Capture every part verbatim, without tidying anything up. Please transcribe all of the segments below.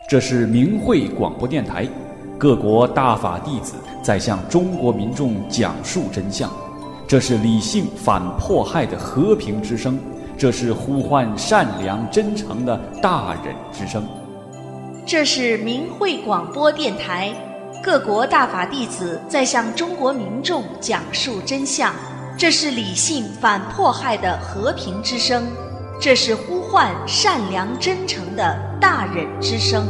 这是明慧广播电台，各国大法弟子在向中国民众讲述真相。这是理性反迫害的和平之声，这是呼唤善良真诚的大忍之声。 这是明慧广播电台，各国大法弟子在向中国民众讲述真相。这是理性反迫害的和平之声，这是呼唤善良真诚的大忍之声。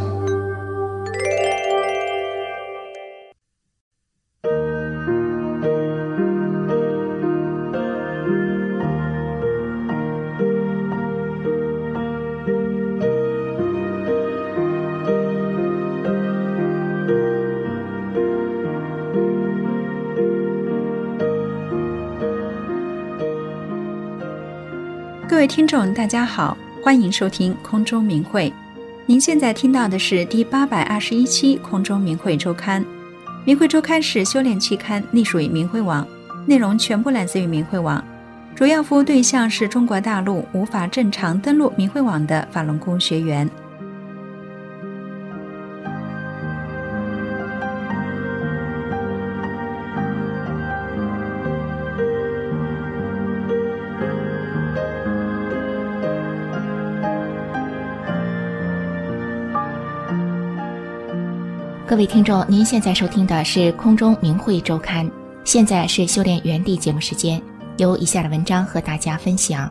各位听众大家好，欢迎收听空中明慧。您现在听到的是第八百二十一期空中明慧周刊。明慧周刊是修炼期刊，隶属于明慧网，内容全部来自于明慧网，主要服务对象是中国大陆无法正常登录明慧网的法轮功学员。 各位听众，您现在收听的是空中明慧周刊，现在是修炼原地节目时间，由以下的文章和大家分享。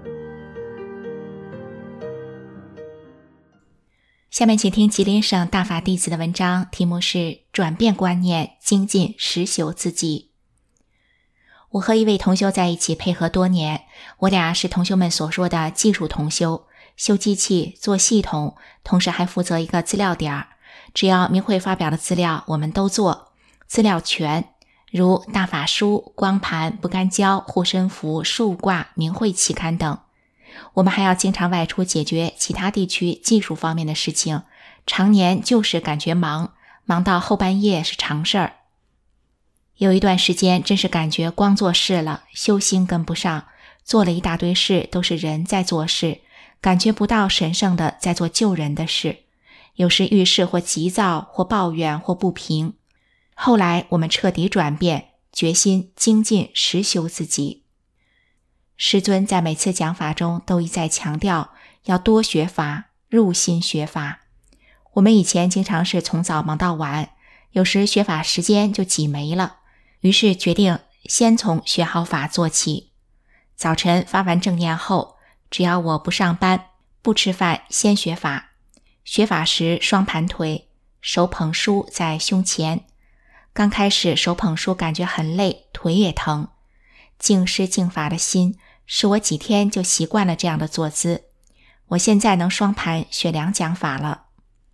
下面请听吉林省大法弟子的文章，题目是转变观念，精进实修自己。我和一位同修在一起配合多年，我俩是同修们所说的技术同修，修机器、做系统，同时还负责一个资料点，只要明慧发表的资料我们都做，资料全，如大法书、光盘、不干胶、护身符、树挂、明慧期刊等。我们还要经常外出解决其他地区技术方面的事情，常年就是感觉忙，忙到后半夜是常事儿。有一段时间真是感觉光做事了，修心跟不上，做了一大堆事都是人在做事，感觉不到神圣的在做救人的事，有时遇事或急躁或抱怨或不平。后来我们彻底转变，决心精进实修自己。师尊在每次讲法中都一再强调要多学法，入心学法。我们以前经常是从早忙到晚，有时学法时间就挤没了，于是决定先从学好法做起。早晨发完正念后，只要我不上班不吃饭，先学法。学法时双盘腿，手捧书在胸前。刚开始手捧书感觉很累，腿也疼。敬师敬法的心使我几天就习惯了这样的坐姿。我现在能双盘学两讲法了。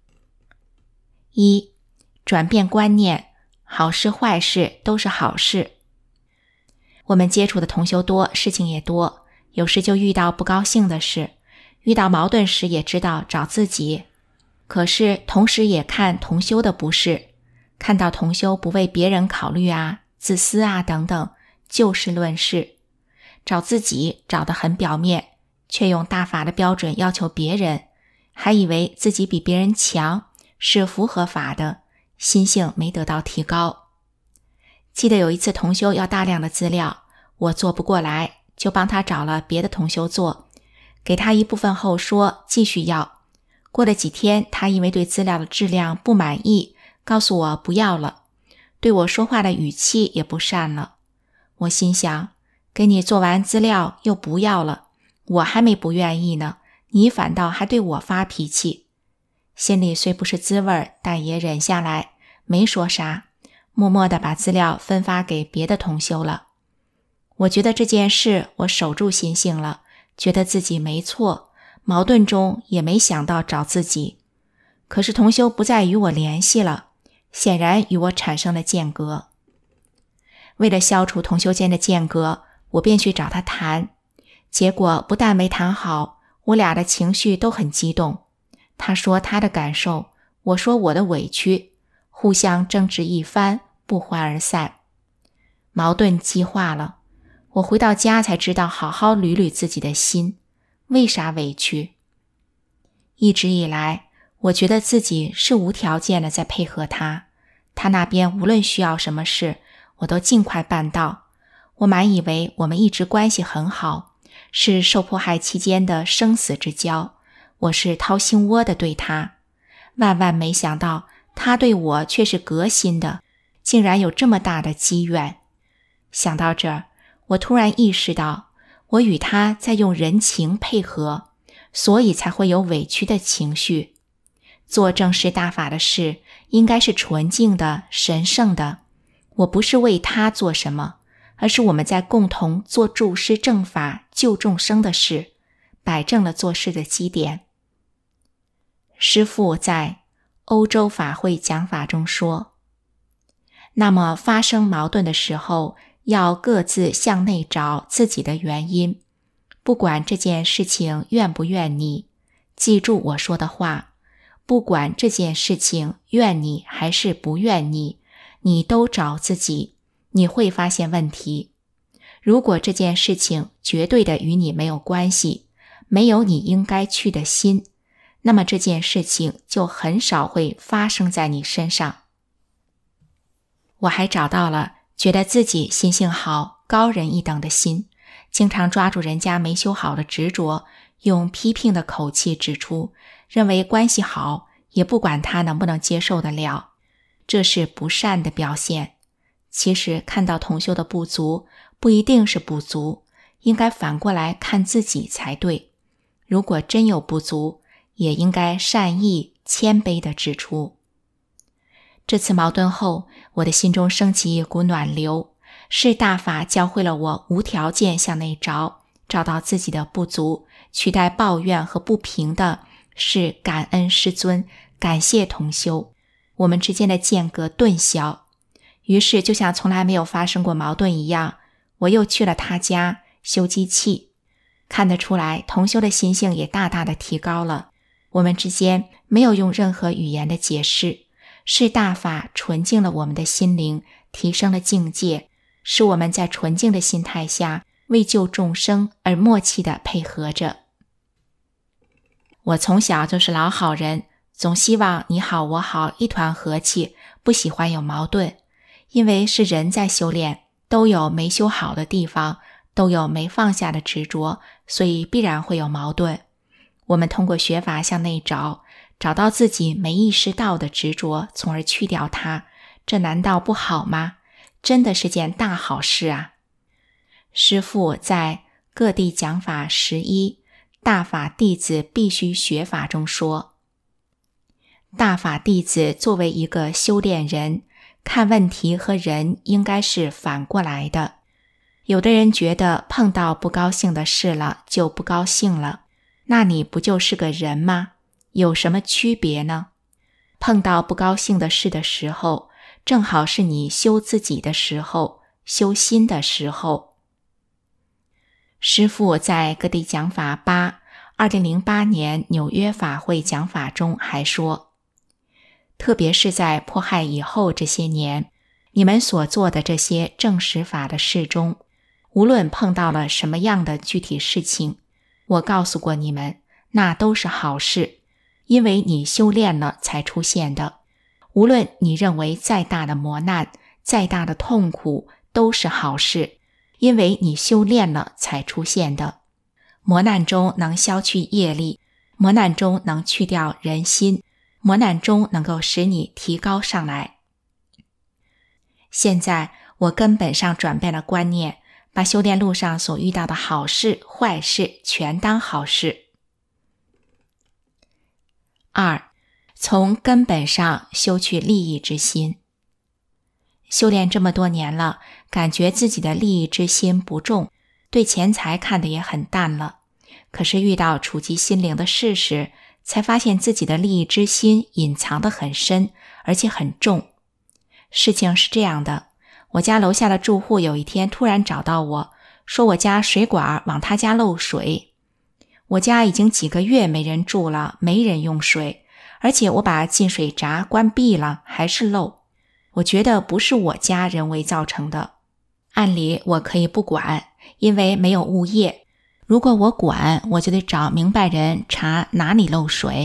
一、转变观念，好事坏事都是好事。我们接触的同修多，事情也多，有时就遇到不高兴的事，遇到矛盾时也知道找自己，可是同时也看同修的不是，看到同修不为别人考虑啊，自私啊等等，就事论事。找自己找得很表面，却用大法的标准要求别人，还以为自己比别人强，是符合法的，心性没得到提高。记得有一次同修要大量的资料，我做不过来，就帮他找了别的同修做，给他一部分后说继续要。过了几天，他因为对资料的质量不满意，告诉我不要了，对我说话的语气也不善了。我心想，给你做完资料又不要了，我还没不愿意呢，你反倒还对我发脾气。心里虽不是滋味，但也忍下来，没说啥，默默地把资料分发给别的同修了。我觉得这件事我守住心性了，觉得自己没错，矛盾中也没想到找自己。可是同修不再与我联系了，显然与我产生了间隔。为了消除同修间的间隔，我便去找他谈，结果不但没谈好，我俩的情绪都很激动。他说他的感受，我说我的委屈，互相争执一番，不欢而散。矛盾激化了，我回到家才知道好好捋捋自己的心，为啥委屈？一直以来， 我觉得自己是无条件的在配合他，他那边无论需要什么事，我都尽快办到。我满以为我们一直关系很好，是受迫害期间的生死之交，我是掏心窝的对他，万万没想到他对我却是革新的，竟然有这么大的积怨。想到这儿，我突然意识到，我与他在用人情配合，所以才会有委屈的情绪。做正式大法的事应该是纯净的、神圣的，我不是为他做什么，而是我们在共同做助师正法救众生的事，摆正了做事的基点。师父在欧洲法会讲法中说，那么发生矛盾的时候，要各自向内找自己的原因，不管这件事情怨不怨你，记住我说的话，不管这件事情怨你还是不怨你，你都找自己，你会发现问题。如果这件事情绝对的与你没有关系，没有你应该去的心，那么这件事情就很少会发生在你身上。我还找到了觉得自己心性好、高人一等的心，经常抓住人家没修好的执着，用批评的口气指出，认为关系好，也不管他能不能接受得了，这是不善的表现。其实看到同修的不足，不一定是不足，应该反过来看自己才对。如果真有不足，也应该善意、谦卑地指出。这次矛盾后，我的心中升起一股暖流，是大法教会了我无条件向内找，找到自己的不足，取代抱怨和不平的是感恩师尊，感谢同修，我们之间的间隔顿消。于是就像从来没有发生过矛盾一样，我又去了他家修机器，看得出来同修的心性也大大的提高了。我们之间没有用任何语言的解释，是大法纯净了我们的心灵，提升了境界，使我们在纯净的心态下为救众生而默契地配合着。我从小就是老好人，总希望你好我好，一团和气，不喜欢有矛盾。因为是人在修炼，都有没修好的地方，都有没放下的执着，所以必然会有矛盾。我们通过学法向内找，找到自己没意识到的执着，从而去掉它，这难道不好吗？真的是件大好事啊！师父在各地讲法十一大法弟子必须学法中说，大法弟子作为一个修炼人，看问题和人应该是反过来的。有的人觉得碰到不高兴的事了就不高兴了，那你不就是个人吗？有什么区别呢？碰到不高兴的事的时候，正好是你修自己的时候，修心的时候。师父在各地讲法八二零零八年纽约法会讲法中还说，特别是在迫害以后这些年，你们所做的这些正实法的事中，无论碰到了什么样的具体事情，我告诉过你们，那都是好事，因为你修炼了才出现的。无论你认为再大的磨难，再大的痛苦，都是好事，因为你修炼了才出现的。磨难中能消去业力，磨难中能去掉人心，磨难中能够使你提高上来。现在我根本上转变了观念，把修炼路上所遇到的好事、坏事全当好事。二，从根本上修去利益之心。修炼这么多年了，感觉自己的利益之心不重，对钱财看得也很淡了。可是遇到触及心灵的事时，才发现自己的利益之心隐藏得很深，而且很重。事情是这样的，我家楼下的住户有一天突然找到我，说我家水管往他家漏水。我家已经几个月没人住了，没人用水，而且我把进水闸关闭了，还是漏。我觉得不是我家人为造成的，按理我可以不管，因为没有物业。如果我管，我就得找明白人查哪里漏水，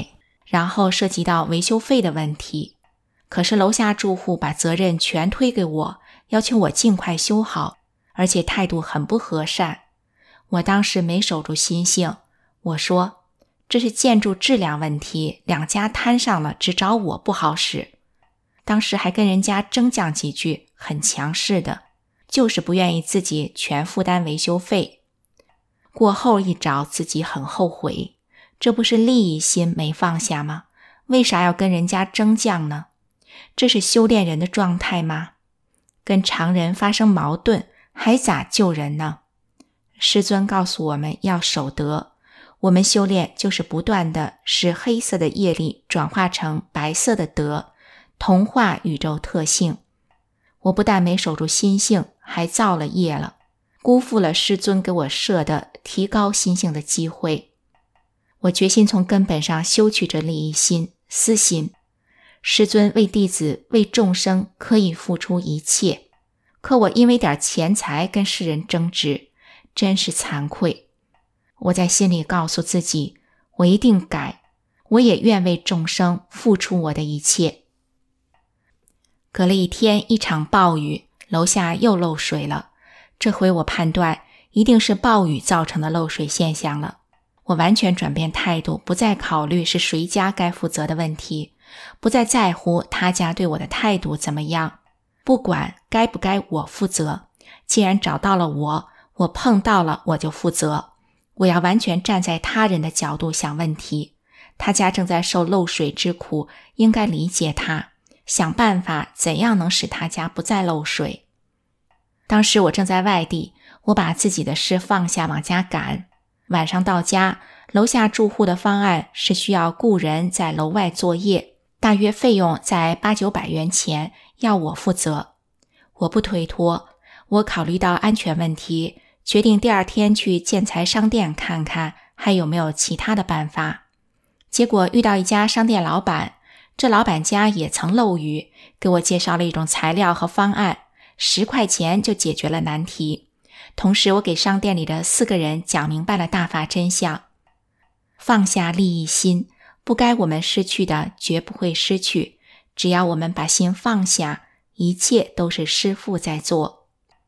然后涉及到维修费的问题。可是楼下住户把责任全推给我，要求我尽快修好，而且态度很不和善。我当时没守住心性，我说这是建筑质量问题，两家摊上了，只找我不好使。当时还跟人家争讲几句，很强势的，就是不愿意自己全负担维修费。过后一找，自己很后悔，这不是利益心没放下吗？为啥要跟人家争讲呢？这是修炼人的状态吗？跟常人发生矛盾，还咋救人呢？师尊告诉我们要守德，我们修炼就是不断的使黑色的业力转化成白色的德，同化宇宙特性。我不但没守住心性，还造了业了，辜负了师尊给我设的提高心性的机会。我决心从根本上修去这利益心、私心。师尊为弟子、为众生可以付出一切，可我因为点钱财跟世人争执，真是惭愧。我在心里告诉自己，我一定改，我也愿为众生付出我的一切。隔了一天，一场暴雨，楼下又漏水了。这回我判断一定是暴雨造成的漏水现象了。我完全转变态度，不再考虑是谁家该负责的问题，不再在乎他家对我的态度怎么样，不管该不该我负责。既然找到了我，我碰到了我就负责。我要完全站在他人的角度想问题，他家正在受漏水之苦，应该理解他，想办法怎样能使他家不再漏水。当时我正在外地，我把自己的事放下往家赶。晚上到家，楼下住户的方案是需要雇人在楼外作业，大约费用在八九百元钱，要我负责。我不推脱，我考虑到安全问题，决定第二天去建材商店看看还有没有其他的办法。结果遇到一家商店老板，这老板家也曾漏雨，给我介绍了一种材料和方案，十块钱就解决了难题。同时我给商店里的四个人讲明白了大法真相。放下利益心，不该我们失去的绝不会失去，只要我们把心放下，一切都是师父在做。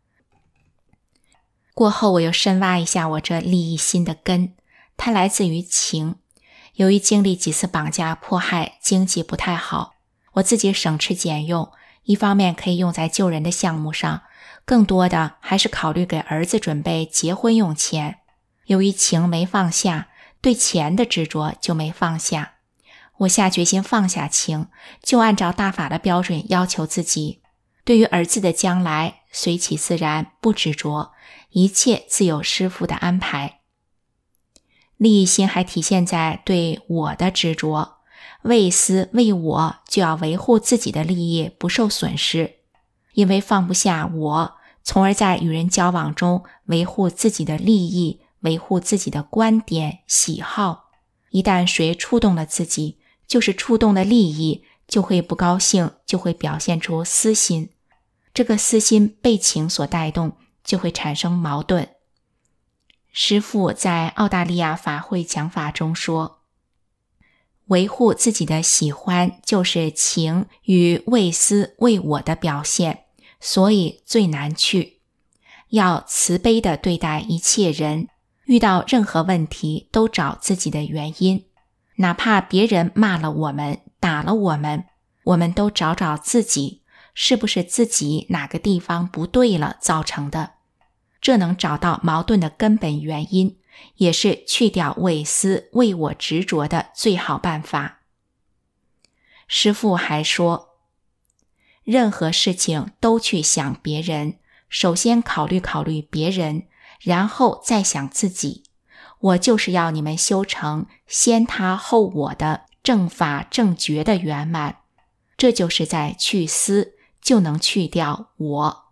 过后我又深挖一下我这利益心的根，它来自于情。由于经历几次绑架迫害，经济不太好，我自己省吃俭用，一方面可以用在救人的项目上，更多的还是考虑给儿子准备结婚用钱。由于情没放下，对钱的执着就没放下。我下决心放下情，就按照大法的标准要求自己。对于儿子的将来，随其自然，不执着，一切自有师父的安排。利益心还体现在对我的执着，为私为我，就要维护自己的利益不受损失。因为放不下我，从而在与人交往中维护自己的利益，维护自己的观点、喜好。一旦谁触动了自己，就是触动了利益，就会不高兴，就会表现出私心。这个私心被情所带动，就会产生矛盾。师父在澳大利亚法会讲法中说，维护自己的喜欢就是情与为私为我的表现，所以最难去。要慈悲地对待一切人，遇到任何问题都找自己的原因，哪怕别人骂了我们，打了我们，我们都找找自己，是不是自己哪个地方不对了造成的。这能找到矛盾的根本原因，也是去掉为私为我执着的最好办法。师父还说，任何事情都去想别人，首先考虑考虑别人，然后再想自己。我就是要你们修成先他后我的正法正觉的圆满，这就是在去私，就能去掉我。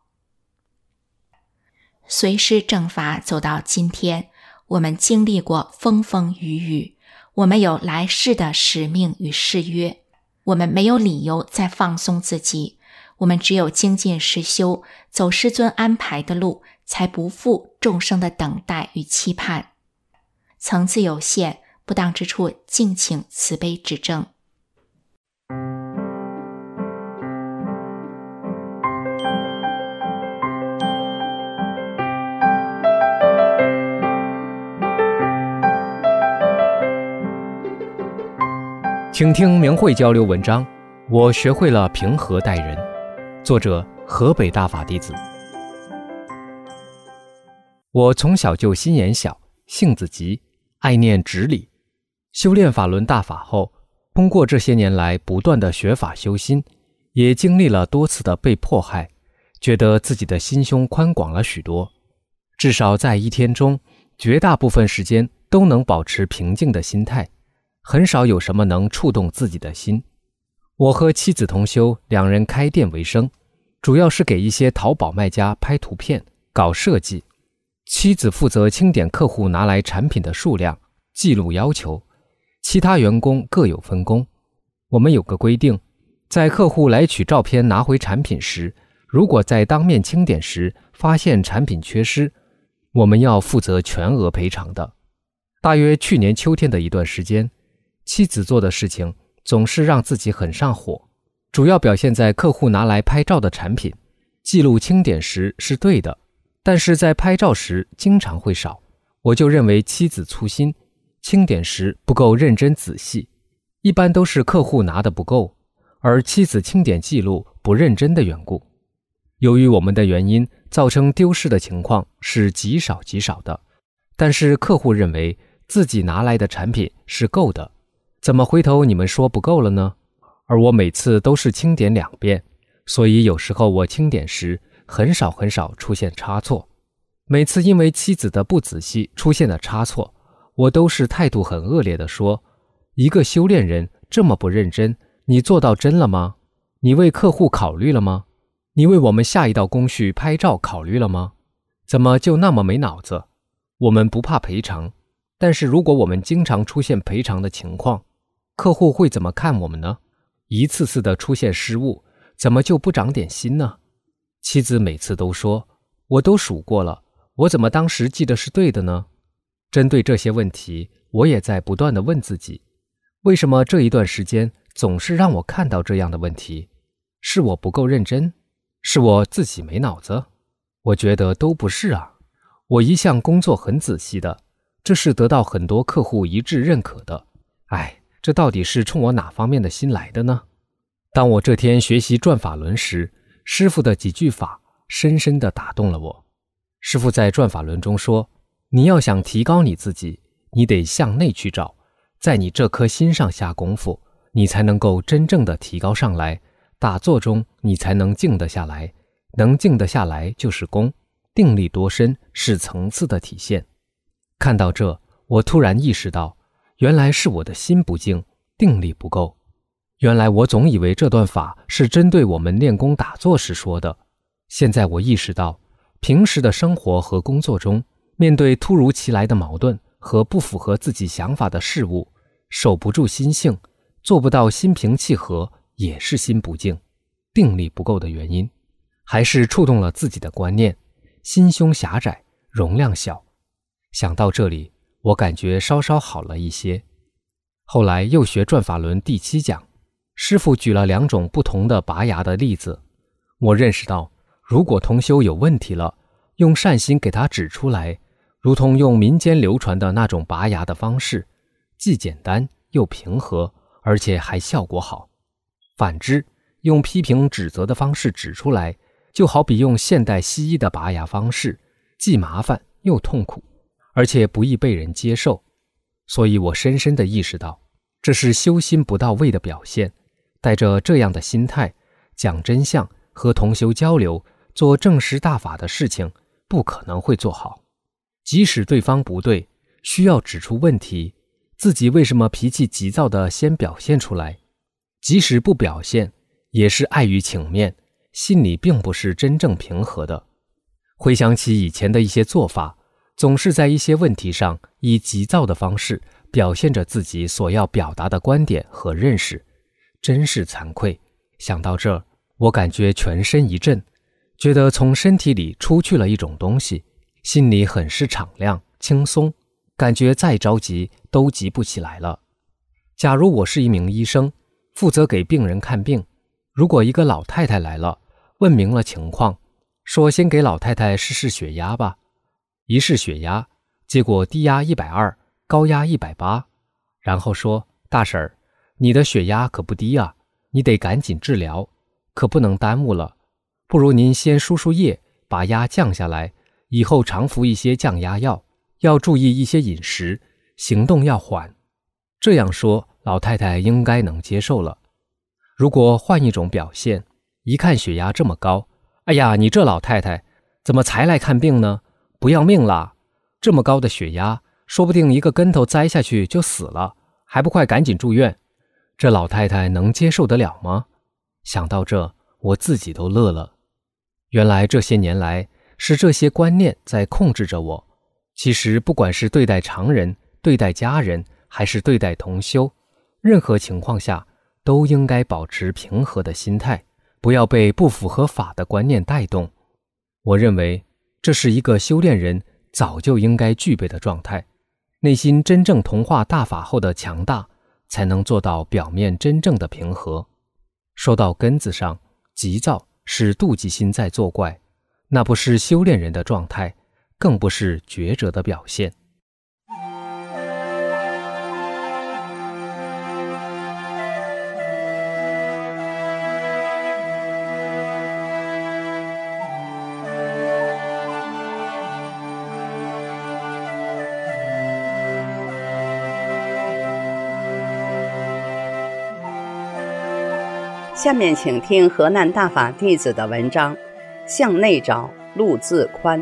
随师正法走到今天，我们经历过风风雨雨，我们有来世的使命与誓约，我们没有理由再放松自己，我们只有精进实修，走师尊安排的路，才不负众生的等待与期盼。层次有限， 不当之处敬请慈悲指正。 请听明慧交流文章，我学会了平和待人。作者河北大法弟子。我从小就心眼小，性子急，爱念直理。修炼法轮大法后，通过这些年来不断的学法修心，也经历了多次的被迫害，觉得自己的心胸宽广了许多。至少在一天中，绝大部分时间都能保持平静的心态，很少有什么能触动自己的心。我和妻子同修两人开店为生，主要是给一些淘宝卖家拍图片、搞设计。妻子负责清点客户拿来产品的数量、记录要求，其他员工各有分工。我们有个规定，在客户来取照片拿回产品时，如果在当面清点时发现产品缺失，我们要负责全额赔偿的。大约去年秋天的一段时间，妻子做的事情总是让自己很上火，主要表现在客户拿来拍照的产品记录清点时是对的，但是在拍照时经常会少。我就认为妻子粗心，清点时不够认真仔细，一般都是客户拿的不够，而妻子清点记录不认真的缘故。由于我们的原因，造成丢失的情况是极少极少的，但是客户认为自己拿来的产品是够的，怎么回头你们说不够了呢？而我每次都是清点两遍，所以有时候我清点时很少很少出现差错。每次因为妻子的不仔细出现的差错，我都是态度很恶劣地说，一个修炼人这么不认真，你做到真了吗？你为客户考虑了吗？你为我们下一道工序拍照考虑了吗？怎么就那么没脑子？我们不怕赔偿，但是如果我们经常出现赔偿的情况，客户会怎么看我们呢？一次次的出现失误，怎么就不长点心呢？妻子每次都说，我都数过了，我怎么当时记得是对的呢？针对这些问题，我也在不断地问自己，为什么这一段时间总是让我看到这样的问题？是我不够认真？是我自己没脑子？我觉得都不是啊，我一向工作很仔细的，这是得到很多客户一致认可的。哎，这到底是冲我哪方面的心来的呢？当我这天学习转法轮时，师父的几句法深深地打动了我。师父在转法轮中说，你要想提高你自己，你得向内去找，在你这颗心上下功夫，你才能够真正的提高上来。打坐中你才能静得下来，能静得下来就是功，定力多深是层次的体现。看到这，我突然意识到，原来是我的心不静，定力不够。原来我总以为这段法是针对我们练功打坐时说的，现在我意识到，平时的生活和工作中，面对突如其来的矛盾和不符合自己想法的事物，守不住心性，做不到心平气和，也是心不静，定力不够的原因，还是触动了自己的观念，心胸狭窄，容量小。想到这里，我感觉稍稍好了一些。后来又学转法轮第七讲，师父举了两种不同的拔牙的例子，我认识到，如果同修有问题了，用善心给他指出来，如同用民间流传的那种拔牙的方式，既简单又平和，而且还效果好。反之，用批评指责的方式指出来，就好比用现代西医的拔牙方式，既麻烦又痛苦，而且不易被人接受。所以我深深地意识到，这是修心不到位的表现。带着这样的心态，讲真相和同修交流，做正实大法的事情，不可能会做好。即使对方不对，需要指出问题，自己为什么脾气急躁地先表现出来？即使不表现，也是碍于情面，心里并不是真正平和的。回想起以前的一些做法，总是在一些问题上以急躁的方式表现着自己所要表达的观点和认识，真是惭愧。想到这儿，我感觉全身一震，觉得从身体里出去了一种东西，心里很是敞亮轻松， 感觉再着急都急不起来了。假如我是一名医生，负责给病人看病，如果一个老太太来了，问明了情况，说先给老太太试试血压吧。一试血压，结果低压一百二，高压一百八，然后说，大婶儿，你的血压可不低啊，你得赶紧治疗，可不能耽误了，不如您先输输液，把压降下来，以后常服一些降压药，要注意一些饮食，行动要缓。这样说，老太太应该能接受了。如果换一种表现，一看血压这么高，哎呀，你这老太太怎么才来看病呢？不要命啦！这么高的血压，说不定一个跟头栽下去就死了，还不快赶紧住院？这老太太能接受得了吗？想到这，我自己都乐了。原来这些年来，是这些观念在控制着我。其实不管是对待常人、对待家人，还是对待同修，任何情况下都应该保持平和的心态，不要被不符合法的观念带动。我认为这是一个修炼人早就应该具备的状态，内心真正同化大法后的强大，才能做到表面真正的平和。说到根子上，急躁是妒忌心在作怪，那不是修炼人的状态，更不是觉者的表现。 下面请听河南大法弟子的文章《向内找，路自宽》。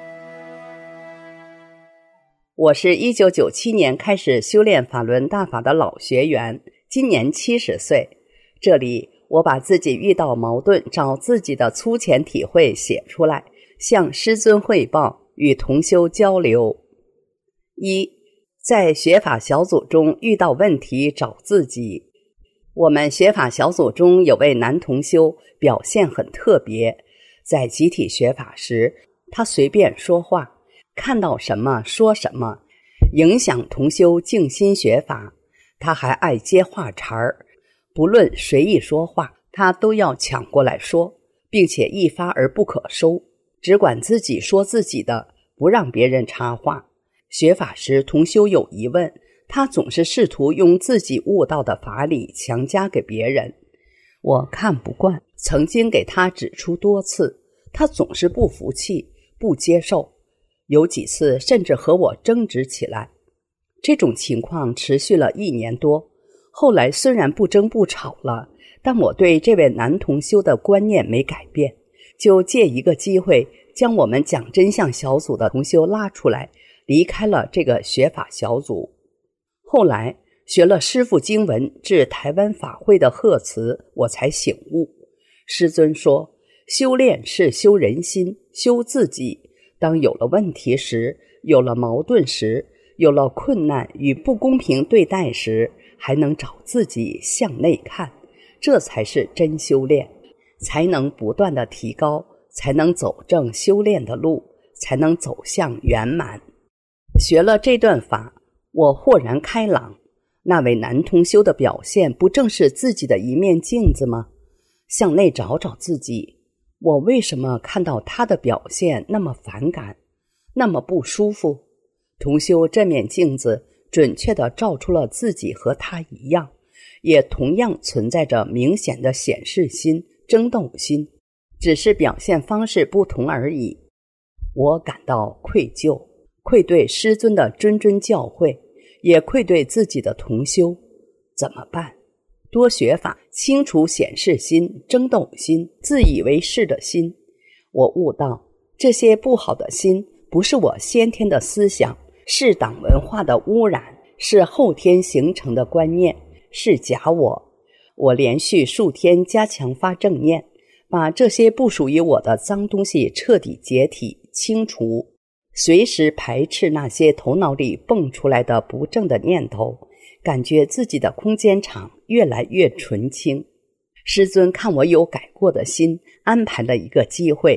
我是一九九七年开始修炼法轮大法的老学员，今年七十岁。这里我把自己遇到矛盾找自己的粗浅体会写出来，向师尊汇报，与同修交流。一，在学法小组中遇到问题找自己。我们学法小组中有位男同修表现很特别，在集体学法时，他随便说话，看到什么说什么，影响同修静心学法。他还爱接话茬儿，不论谁一说话，他都要抢过来说，并且一发而不可收，只管自己说自己的，不让别人插话。学法时同修有疑问，他总是试图用自己悟到的法理强加给别人，我看不惯，曾经给他指出多次，他总是不服气，不接受，有几次甚至和我争执起来。这种情况持续了一年多，后来虽然不争不吵了，但我对这位男同修的观念没改变，就借一个机会将我们讲真相小组的同修拉出来，离开了这个学法小组。后来学了师父经文至台湾法会的贺词，我才醒悟。师尊说，修炼是修人心，修自己。当有了问题时，有了矛盾时，有了困难与不公平对待时，还能找自己向内看，这才是真修炼，才能不断的提高，才能走正修炼的路，才能走向圆满。学了这段法，我豁然开朗，那位男同修的表现不正是自己的一面镜子吗？向内找找自己，我为什么看到他的表现那么反感，那么不舒服？同修这面镜子准确地照出了自己和他一样，也同样存在着明显的显示心、争斗心，只是表现方式不同而已。我感到愧疚，愧对师尊的谆谆教诲，也愧对自己的同修。怎么办？多学法，清除显示心、争斗心、自以为是的心。我悟到，这些不好的心不是我先天的思想，是党文化的污染，是后天形成的观念，是假我。我连续数天加强发正念，把这些不属于我的脏东西彻底解体清除，随时排斥那些头脑里蹦出来的不正的念头，感觉自己的空间场越来越纯清。师尊看我有改过的心，安排了一个机会，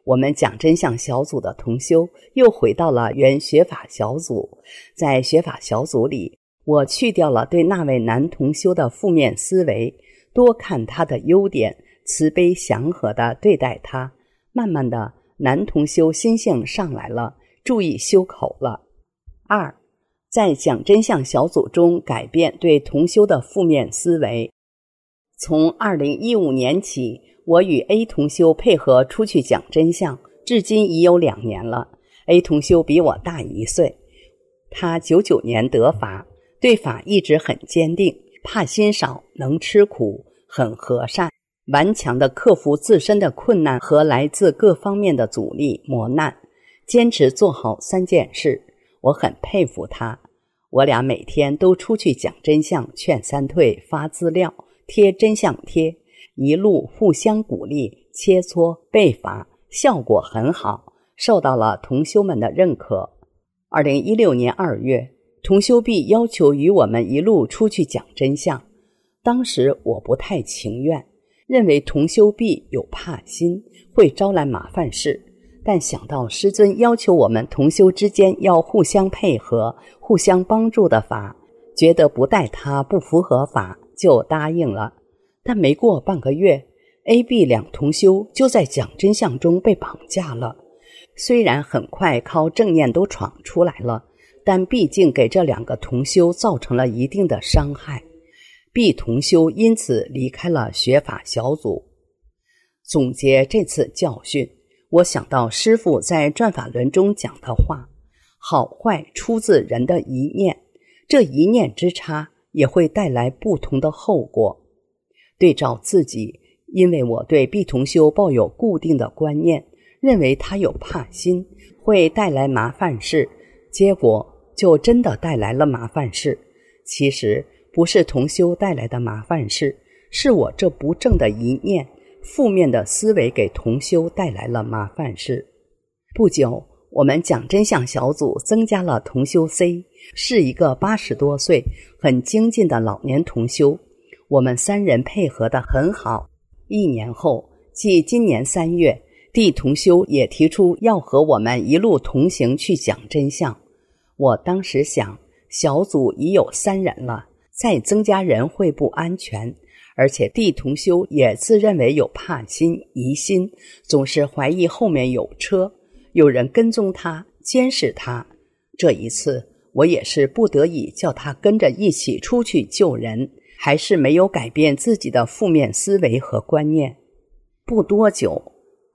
我们讲真相小组的同修又回到了原学法小组。在学法小组里，我去掉了对那位男同修的负面思维，多看他的优点，慈悲祥和地对待他。慢慢的，男同修心性上来了，注意修口了。二，在讲真相小组中改变对同修的负面思维。从二零一五年起，我与 A 同修配合出去讲真相，至今已有两年了。A 同修比我大一岁，他九九年得法，对法一直很坚定，怕心少，能吃苦，很和善，顽强地克服自身的困难和来自各方面的阻力磨难，坚持做好三件事。我很佩服他。我俩每天都出去讲真相，劝三退，发资料，贴真相贴，一路互相鼓励，切磋背法，效果很好，受到了同修们的认可。二零一六年二月，同修 B 要求与我们一路出去讲真相。当时我不太情愿，认为同修 B 有怕心，会招来麻烦事，但想到师尊要求我们同修之间要互相配合，互相帮助的法，觉得不带他不符合法，就答应了。但没过半个月， A、B 两同修就在讲真相中被绑架了。虽然很快靠正念都闯出来了，但毕竟给这两个同修造成了一定的伤害。B 同修因此离开了学法小组。总结这次教训，我想到师父在转法轮中讲的话，好坏出自人的一念，这一念之差也会带来不同的后果。对照自己，因为我对 B 同修抱有固定的观念，认为他有怕心，会带来麻烦事，结果就真的带来了麻烦事。其实不是同修带来的麻烦事，是我这不正的一念，负面的思维给同修带来了麻烦事。不久，我们讲真相小组增加了同修 C， 是一个八十多岁很精进的老年同修。我们三人配合得很好。一年后，即今年三月，D 同修也提出要和我们一路同行去讲真相。我当时想，小组已有三人了，再增加人会不安全，而且 D 同修也自认为有怕心疑心，总是怀疑后面有车，有人跟踪他监视他。这一次我也是不得已叫他跟着一起出去救人，还是没有改变自己的负面思维和观念。不多久，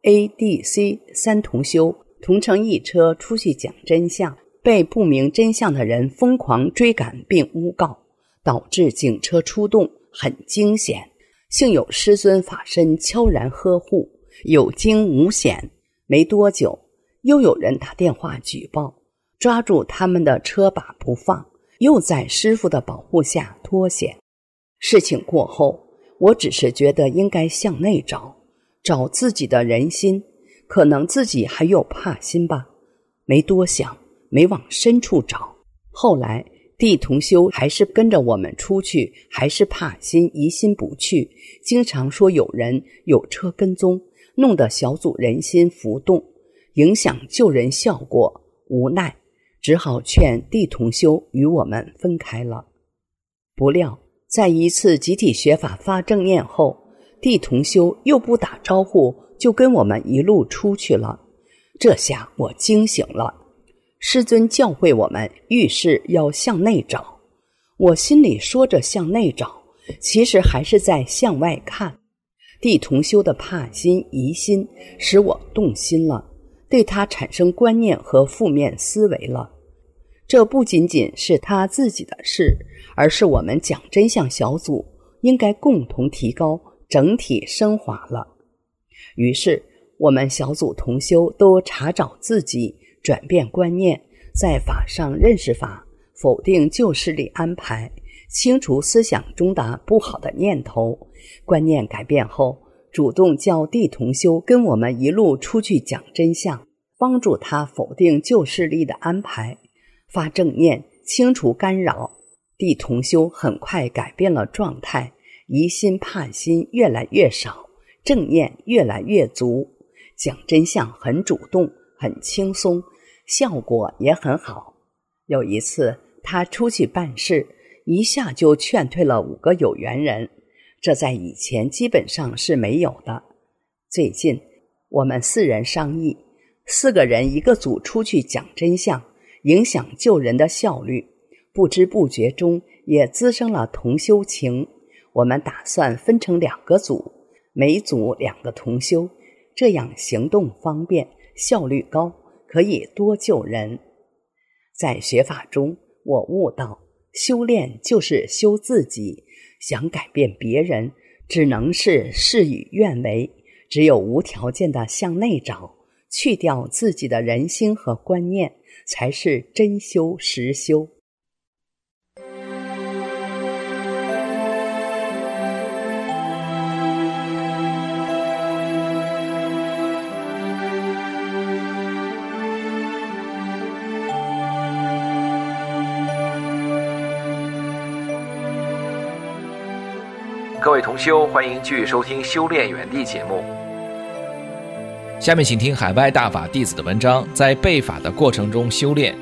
A、D、C 三同修同乘一车出去讲真相，被不明真相的人疯狂追赶并诬告，导致警车出动，很惊险。幸有师尊法身悄然呵护，有惊无险。没多久，又有人打电话举报，抓住他们的车把不放，又在师父的保护下脱险。事情过后，我只是觉得应该向内找，找自己的人心，可能自己还有怕心吧，没多想，没往深处找。后来D 同修还是跟着我们出去，还是怕心疑心不去，经常说有人有车跟踪，弄得小组人心浮动，影响救人效果。无奈只好劝 D 同修与我们分开了。不料在一次集体学法发正念后， D 同修又不打招呼就跟我们一路出去了。这下我惊醒了，师尊教诲我们遇事要向内找，我心里说着向内找，其实还是在向外看。 D 同修的怕心疑心使我动心了，对他产生观念和负面思维了。这不仅仅是他自己的事，而是我们讲真相小组应该共同提高，整体升华了。于是我们小组同修都查找自己，转变观念，在法上认识法，否定旧势力安排，清除思想中的不好的念头。观念改变后，主动叫 D 同修跟我们一路出去讲真相，帮助他否定旧势力的安排，发正念，清除干扰。 D 同修很快改变了状态，疑心怕心越来越少，正念越来越足。 讲真相很主动，很轻松，效果也很好。有一次他出去办事，一下就劝退了五个有缘人，这在以前基本上是没有的。最近我们四人商议，四个人一个组出去讲真相，影响救人的效率，不知不觉中也滋生了同修情。我们打算分成两个组，每组两个同修，这样行动方便，效率高，可以多救人。在学法中，我悟到修炼就是修自己，想改变别人只能是事与愿违，只有无条件的向内找，去掉自己的人心和观念，才是真修实修。 各位同修，欢迎继续收听修炼园地节目。下面请听海外大法弟子的文章，在背法的过程中修炼。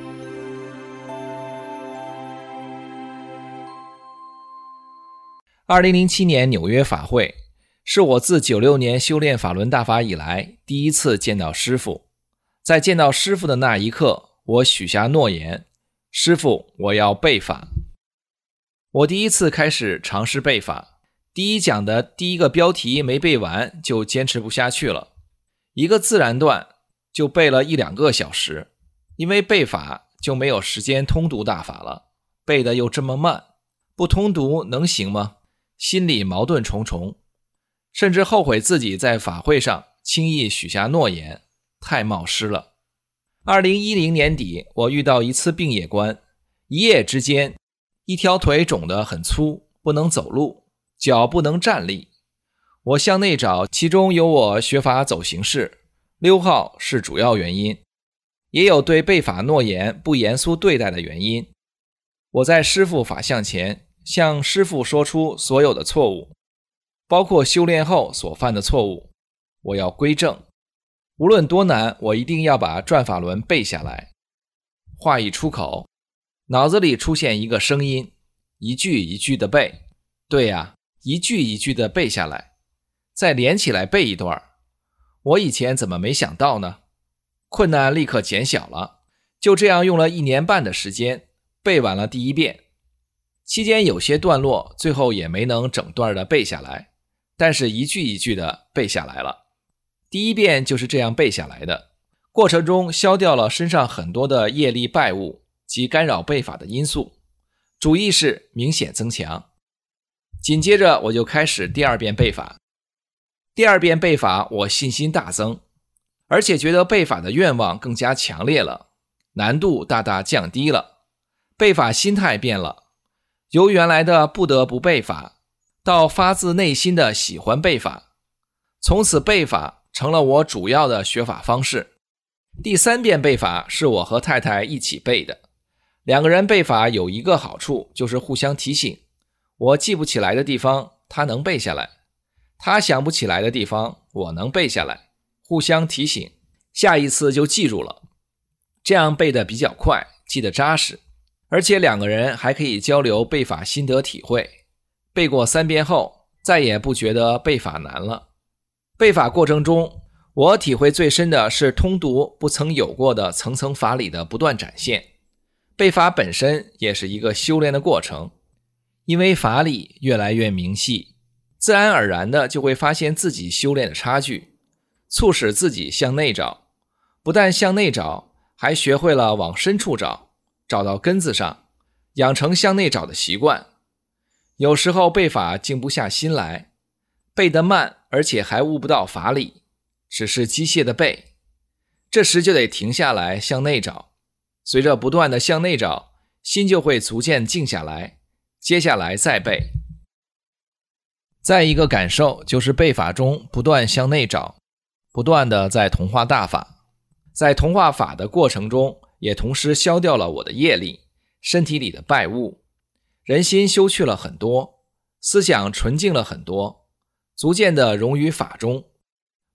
二零零七年纽约法会是我自九六年修炼法轮大法以来第一次见到师父。在见到师父的那一刻，我许下诺言，师父，我要背法。我第一次开始尝试背法，第一讲的第一个标题没背完就坚持不下去了，一个自然段就背了一两个小时，因为背法就没有时间通读大法了，背得又这么慢，不通读能行吗？心里矛盾重重，甚至后悔自己在法会上轻易许下诺言，太冒失了。二零一零年底，我遇到一次病野观，一夜之间一条腿肿得很粗，不能走路，脚不能站立。我向内找，其中有我学法走形式，溜号是主要原因，也有对背法诺言不严肃对待的原因。我在师父法像前向师父说出所有的错误，包括修炼后所犯的错误，我要归正。无论多难，我一定要把转法轮背下来。话一出口，脑子里出现一个声音，一句一句的背。对呀，一句一句的背下来，再连起来背一段。我以前怎么没想到呢？困难立刻减小了，就这样用了一年半的时间，背完了第一遍。期间有些段落最后也没能整段的背下来，但是一句一句的背下来了。第一遍就是这样背下来的，过程中消掉了身上很多的业力败物及干扰背法的因素，主意识明显增强。紧接着我就开始第二遍背法。第二遍背法我信心大增，而且觉得背法的愿望更加强烈了，难度大大降低了，背法心态变了，由原来的不得不背法到发自内心的喜欢背法，从此背法成了我主要的学法方式。第三遍背法是我和太太一起背的，两个人背法有一个好处，就是互相提醒，我记不起来的地方他能背下来，他想不起来的地方我能背下来，互相提醒，下一次就记住了，这样背得比较快，记得扎实，而且两个人还可以交流背法心得体会。背过三遍后，再也不觉得背法难了。背法过程中，我体会最深的是通读不曾有过的层层法理的不断展现。背法本身也是一个修炼的过程，因为法理越来越明细，自然而然的就会发现自己修炼的差距，促使自己向内找，不但向内找，还学会了往深处找，找到根子上，养成向内找的习惯。有时候背法静不下心来，背得慢，而且还悟不到法理，只是机械的背，这时就得停下来向内找。随着不断的向内找，心就会逐渐静下来，接下来再背。再一个感受就是背法中不断向内找，不断的在同化大法，在同化法的过程中，也同时消掉了我的业力，身体里的败物，人心修去了很多，思想纯净了很多，逐渐的融于法中。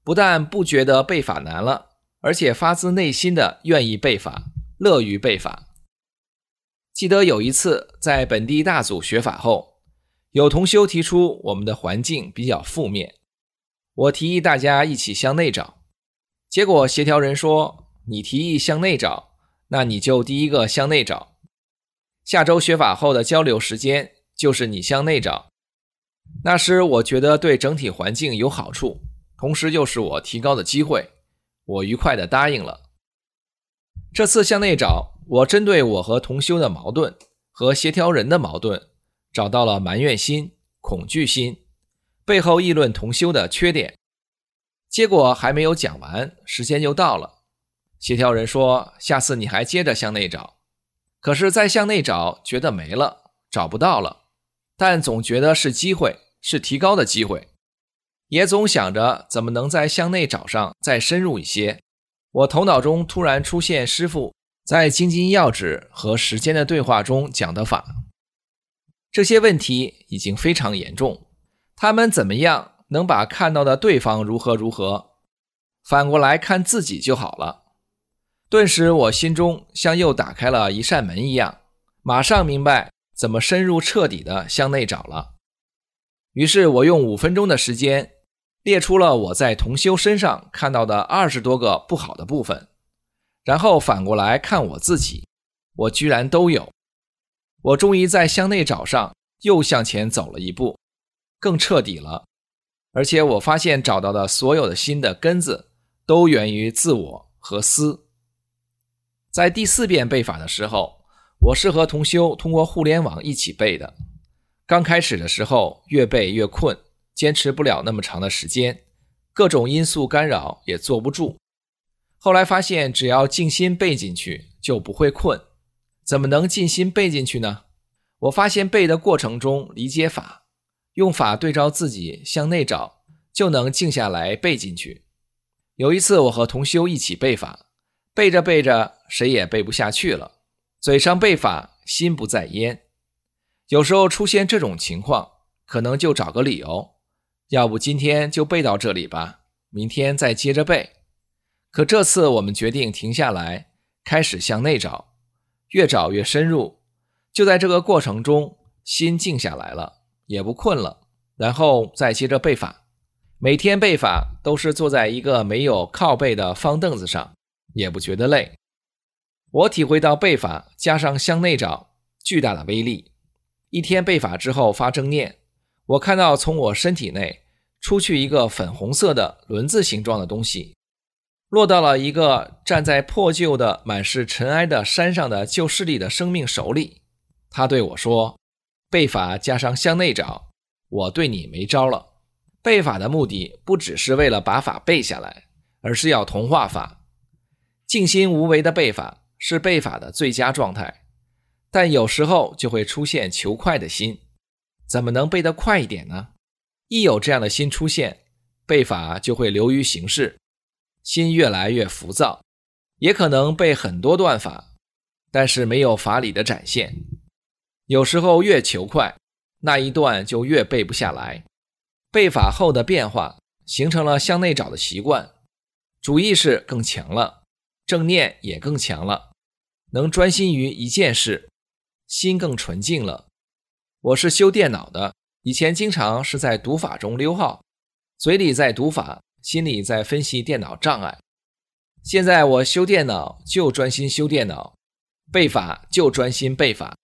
不但不觉得背法难了，而且发自内心的愿意背法，乐于背法。记得有一次在本地大组学法后，有同修提出我们的环境比较负面，我提议大家一起向内找，结果协调人说，你提议向内找，那你就第一个向内找，下周学法后的交流时间就是你向内找。那时我觉得对整体环境有好处，同时又是我提高的机会，我愉快地答应了。这次向内找，我针对我和同修的矛盾和协调人的矛盾，找到了埋怨心、恐惧心，背后议论同修的缺点。结果还没有讲完，时间就到了。协调人说，下次你还接着向内找。可是再向内找，觉得没了，找不到了，但总觉得是机会，是提高的机会，也总想着怎么能在向内找上再深入一些。我头脑中突然出现师父在精金要旨和时间的对话中讲的法。这些问题已经非常严重，他们怎么样能把看到的对方如何如何，反过来看自己就好了。顿时我心中像又打开了一扇门一样，马上明白怎么深入彻底的向内找了。于是我用五分钟的时间列出了我在同修身上看到的二十多个不好的部分，然后反过来看我自己，我居然都有。我终于在向内找上又向前走了一步，更彻底了。而且我发现找到的所有的新的根子都源于自我和私。在第四遍背法的时候，我是和同修通过互联网一起背的。刚开始的时候越背越困，坚持不了那么长的时间，各种因素干扰也坐不住。后来发现只要静心背进去就不会困。怎么能静心背进去呢？我发现背的过程中理解法，用法对照自己向内找，就能静下来背进去。有一次我和同修一起背法，背着背着谁也背不下去了，嘴上背法，心不在焉。有时候出现这种情况，可能就找个理由，要不今天就背到这里吧，明天再接着背。可这次我们决定停下来，开始向内找，越找越深入。就在这个过程中，心静下来了，也不困了，然后再接着背法。每天背法都是坐在一个没有靠背的方凳子上，也不觉得累。我体会到背法加上向内找巨大的威力。一天背法之后发正念，我看到从我身体内出去一个粉红色的轮子形状的东西，落到了一个站在破旧的满是尘埃的山上的旧势力的生命手里。他对我说，背法加上向内找，我对你没招了。背法的目的不只是为了把法背下来，而是要同化法。静心无为的背法是背法的最佳状态，但有时候就会出现求快的心。怎么能背得快一点呢？一有这样的心出现，背法就会流于形式，心越来越浮躁，也可能背很多段法，但是没有法理的展现。有时候越求快，那一段就越背不下来。背法后的变化形成了向内找的习惯，主意识更强了，正念也更强了，能专心于一件事，心更纯净了。我是修电脑的，以前经常是在读法中溜号，嘴里在读法，心里在分析电脑障碍。现在我修电脑就专心修电脑，背法就专心背法。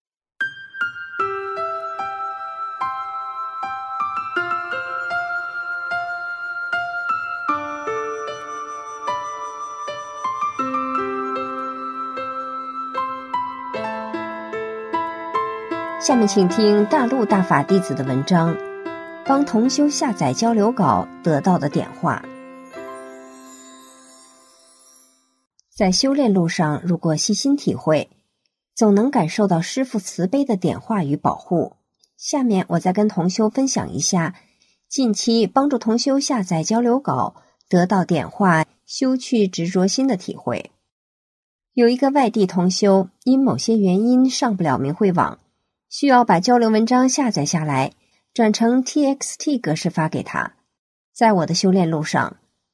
下面请听大陆大法弟子的文章，帮同修下载交流稿得到的点化。在修炼路上，如果细心体会，总能感受到师父慈悲的点化与保护。下面我再跟同修分享一下近期帮助同修下载交流稿得到点化、修去执着心的体会。有一个外地同修因某些原因上不了明慧网，需要把交流文章下载下来，转成 T X T 格式发给他。在我的修炼路上，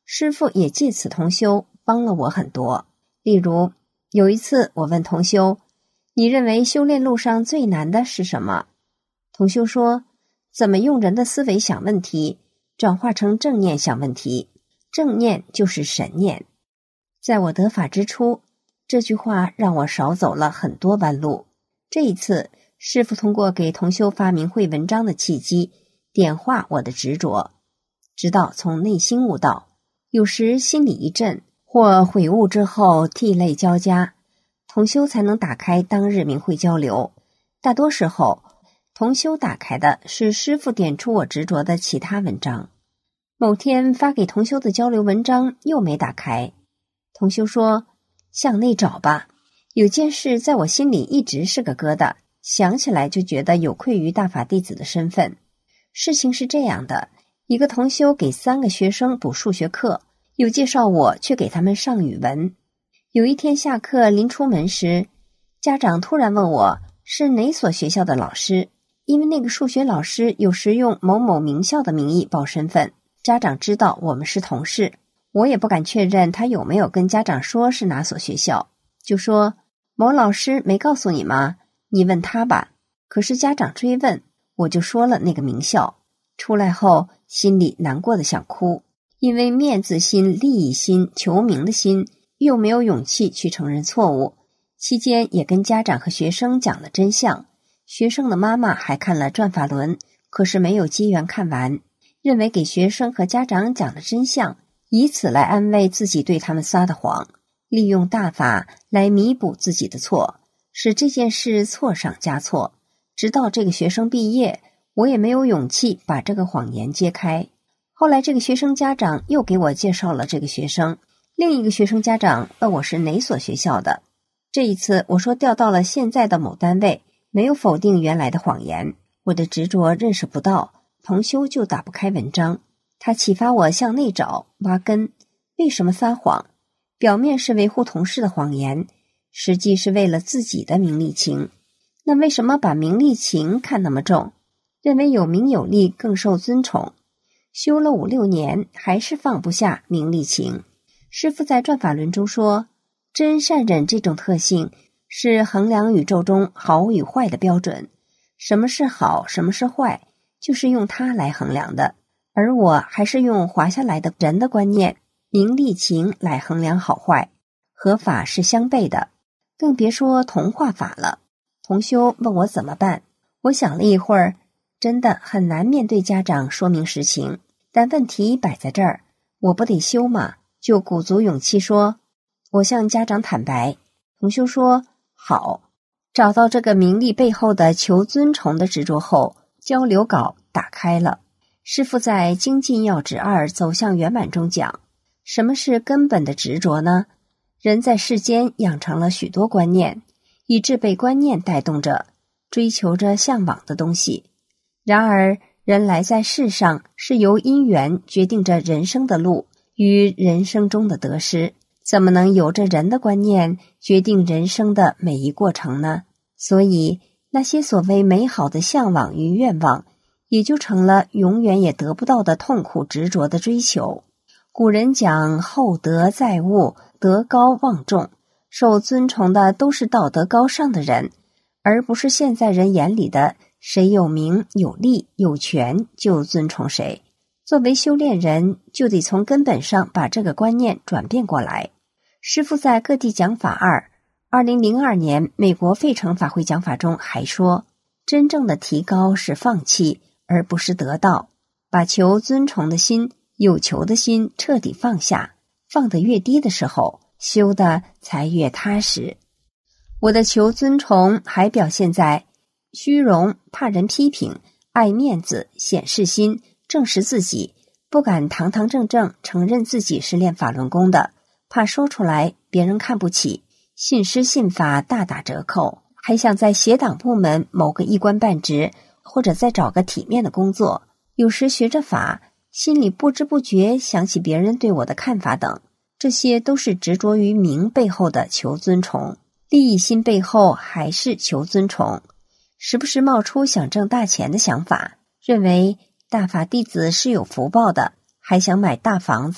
师父也借此同修帮了我很多。例如，有一次我问同修，你认为修炼路上最难的是什么？同修说，怎么用人的思维想问题，转化成正念想问题，正念就是神念。在我得法之初，这句话让我少走了很多弯路。这一次，师父通过给同修发明慧文章的契机，点化我的执着，直到从内心悟道。有时心里一震，或悔悟之后涕泪交加，同修才能打开当日明慧交流。大多时候，同修打开的是师父点出我执着的其他文章。某天发给同修的交流文章又没打开，同修说，向内找吧，有件事在我心里一直是个疙瘩，想起来就觉得有愧于大法弟子的身份。事情是这样的，一个同修给三个学生补数学课，又介绍我去给他们上语文。有一天下课临出门时，家长突然问我是哪所学校的老师，因为那个数学老师有时用某某名校的名义报身份，家长知道我们是同事，我也不敢确认他有没有跟家长说是哪所学校，就说，某老师没告诉你吗？你问他吧。可是家长追问，我就说了那个名校。出来后心里难过的想哭，因为面子心、利益心、求名的心，又没有勇气去承认错误。期间也跟家长和学生讲了真相，学生的妈妈还看了转法轮，可是没有机缘看完，认为给学生和家长讲了真相，以此来安慰自己对他们撒的谎，利用大法来弥补自己的错，使这件事错上加错。直到这个学生毕业，我也没有勇气把这个谎言揭开。后来这个学生家长又给我介绍了这个学生，另一个学生家长问我是哪所学校的。这一次我说调到了现在的某单位，没有否定原来的谎言。我的执着认识不到，同修就打不开文章。他启发我向内找，挖根。为什么撒谎？表面是维护同事的谎言，实际是为了自己的名利情。那为什么把名利情看那么重？认为有名有利更受尊崇。修了五六年，还是放不下名利情。师父在转法轮中说，真善忍这种特性是衡量宇宙中好与坏的标准。什么是好，什么是坏，就是用它来衡量的。而我还是用滑下来的人的观念，名利情来衡量好坏，和法是相悖的，更别说同化法了。同修问我怎么办，我想了一会儿，真的很难面对家长说明实情，但问题摆在这儿，我不得修吗？就鼓足勇气说，我向家长坦白。同修说，好。找到这个名利背后的求尊崇的执着后，交流稿打开了。师父在精进要旨二走向圆满中讲，什么是根本的执着呢？人在世间养成了许多观念，以致被观念带动着，追求着向往的东西。然而人来在世上是由因缘决定着人生的路与人生中的得失，怎么能由着人的观念决定人生的每一过程呢？所以那些所谓美好的向往与愿望，也就成了永远也得不到的痛苦执着的追求。古人讲厚德载物，德高望重，受尊崇的都是道德高尚的人，而不是现在人眼里的谁有名有利有权就尊崇谁。作为修炼人，就得从根本上把这个观念转变过来。师父在各地讲法二二零零二年美国费城法会讲法中还说，真正的提高是放弃，而不是得到。把求尊崇的心、有求的心彻底放下，放得越低的时候，修的才越踏实。我的求尊崇还表现在虚荣、怕人批评、爱面子、显示心、证实自己，不敢堂堂正正承认自己是练法轮功的，怕说出来别人看不起，信师信法大打折扣，还想在协党部门谋个一官半职，或者再找个体面的工作。有时学着法，心里不知不觉想起别人对我的看法等，这些都是执着于名背后的求尊崇，利益心背后还是求尊崇。时不时冒出想挣大钱的想法，认为大法弟子是有福报的，还想买大房子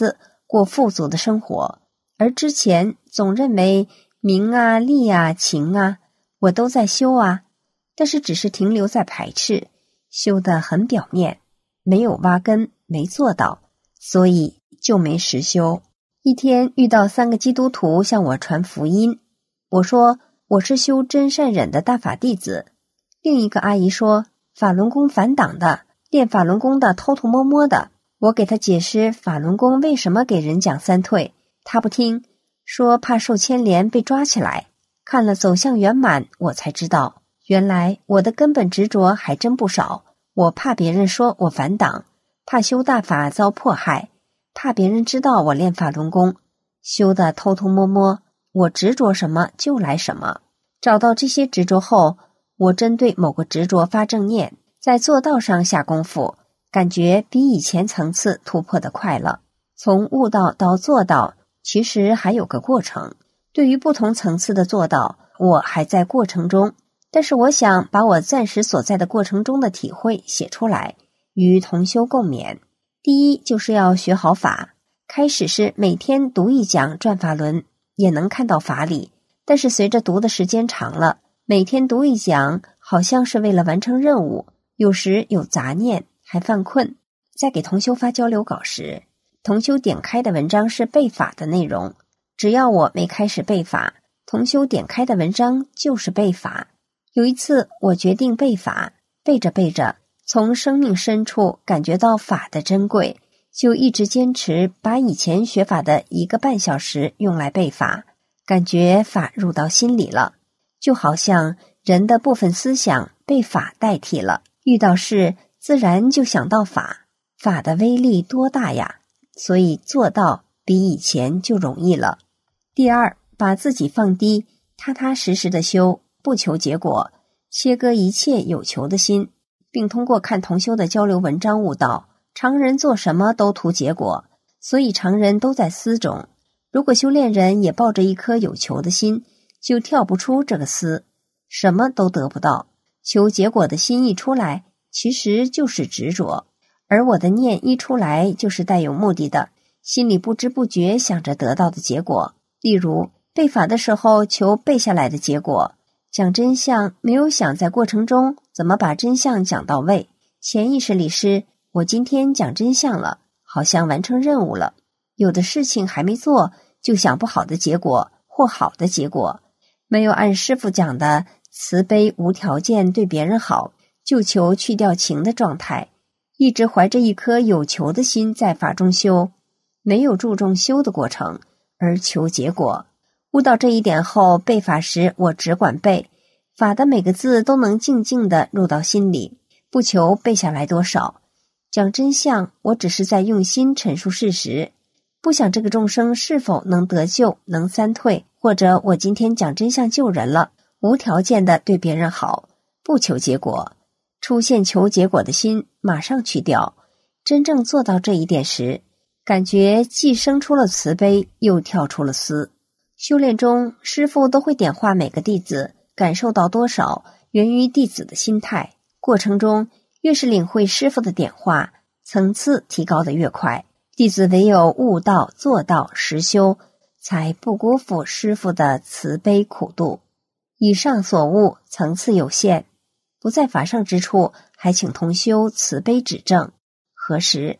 过富足的生活，而之前总认为名啊、利啊、情啊，我都在修啊，但是只是停留在排斥，修得很表面，没有挖根，没做到，所以就没实修。一天遇到三个基督徒向我传福音，我说我是修真善忍的大法弟子。另一个阿姨说法轮功反党的，练法轮功的偷偷摸摸的。我给他解释法轮功为什么给人讲三退，他不听，说怕受牵连被抓起来。看了走向圆满，我才知道原来我的根本执着还真不少。我怕别人说我反党，怕修大法遭迫害，怕别人知道我练法轮功，修的偷偷摸摸，我执着什么就来什么。找到这些执着后，我针对某个执着发正念，在做道上下功夫，感觉比以前层次突破的快了。从悟道到做到，其实还有个过程。对于不同层次的做到，我还在过程中，但是我想把我暂时所在的过程中的体会写出来，与同修共勉。第一，就是要学好法。开始是每天读一讲转法轮，也能看到法理，但是随着读的时间长了，每天读一讲好像是为了完成任务，有时有杂念，还犯困。在给同修发交流稿时，同修点开的文章是背法的内容，只要我没开始背法，同修点开的文章就是背法。有一次我决定背法，背着背着，从生命深处感觉到法的珍贵，就一直坚持把以前学法的一个半小时用来背法，感觉法入到心里了，就好像人的部分思想被法代替了，遇到事自然就想到法，法的威力多大呀！所以做到比以前就容易了。第二，把自己放低，踏踏实实的修，不求结果，切割一切有求的心，并通过看同修的交流文章悟道，常人做什么都图结果，所以常人都在思中。如果修炼人也抱着一颗有求的心，就跳不出这个思，什么都得不到。求结果的心一出来，其实就是执着，而我的念一出来就是带有目的的，心里不知不觉想着得到的结果。例如背法的时候求背下来的结果，讲真相没有想在过程中怎么把真相讲到位，潜意识里是我今天讲真相了，好像完成任务了，有的事情还没做就想不好的结果或好的结果，没有按师父讲的慈悲无条件对别人好，就求去掉情的状态，一直怀着一颗有求的心在法中修，没有注重修的过程，而求结果。悟到这一点后，背法时我只管背，法的每个字都能静静地入到心里，不求背下来多少。讲真相，我只是在用心陈述事实，不想这个众生是否能得救，能三退，或者我今天讲真相救人了，无条件的对别人好，不求结果。出现求结果的心马上去掉。真正做到这一点时，感觉既生出了慈悲，又跳出了思。修炼中，师父都会点化每个弟子，感受到多少源于弟子的心态。过程中越是领会师父的点化，层次提高得越快。弟子唯有悟道、做到、实修，才不辜负师父的慈悲苦度。以上所悟层次有限，不在法上之处，还请同修慈悲指正。何时？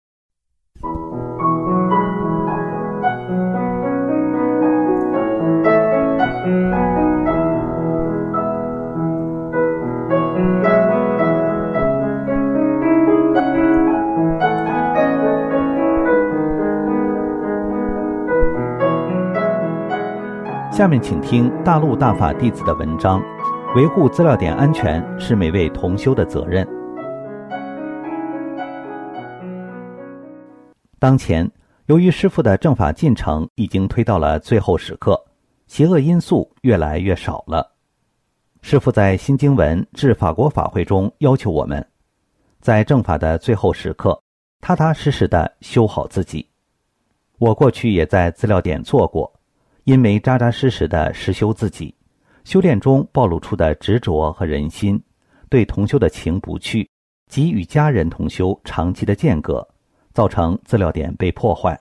下面请听大陆大法弟子的文章，维护资料点安全是每位同修的责任。当前，由于师父的正法进程已经推到了最后时刻，邪恶因素越来越少了。师父在新经文至法国法会中要求我们，在正法的最后时刻，踏踏实实地修好自己。我过去也在资料点做过，因为扎扎实实地实修自己，修炼中暴露出的执着和人心，对同修的情不去，及与家人同修长期的间隔，造成资料点被破坏，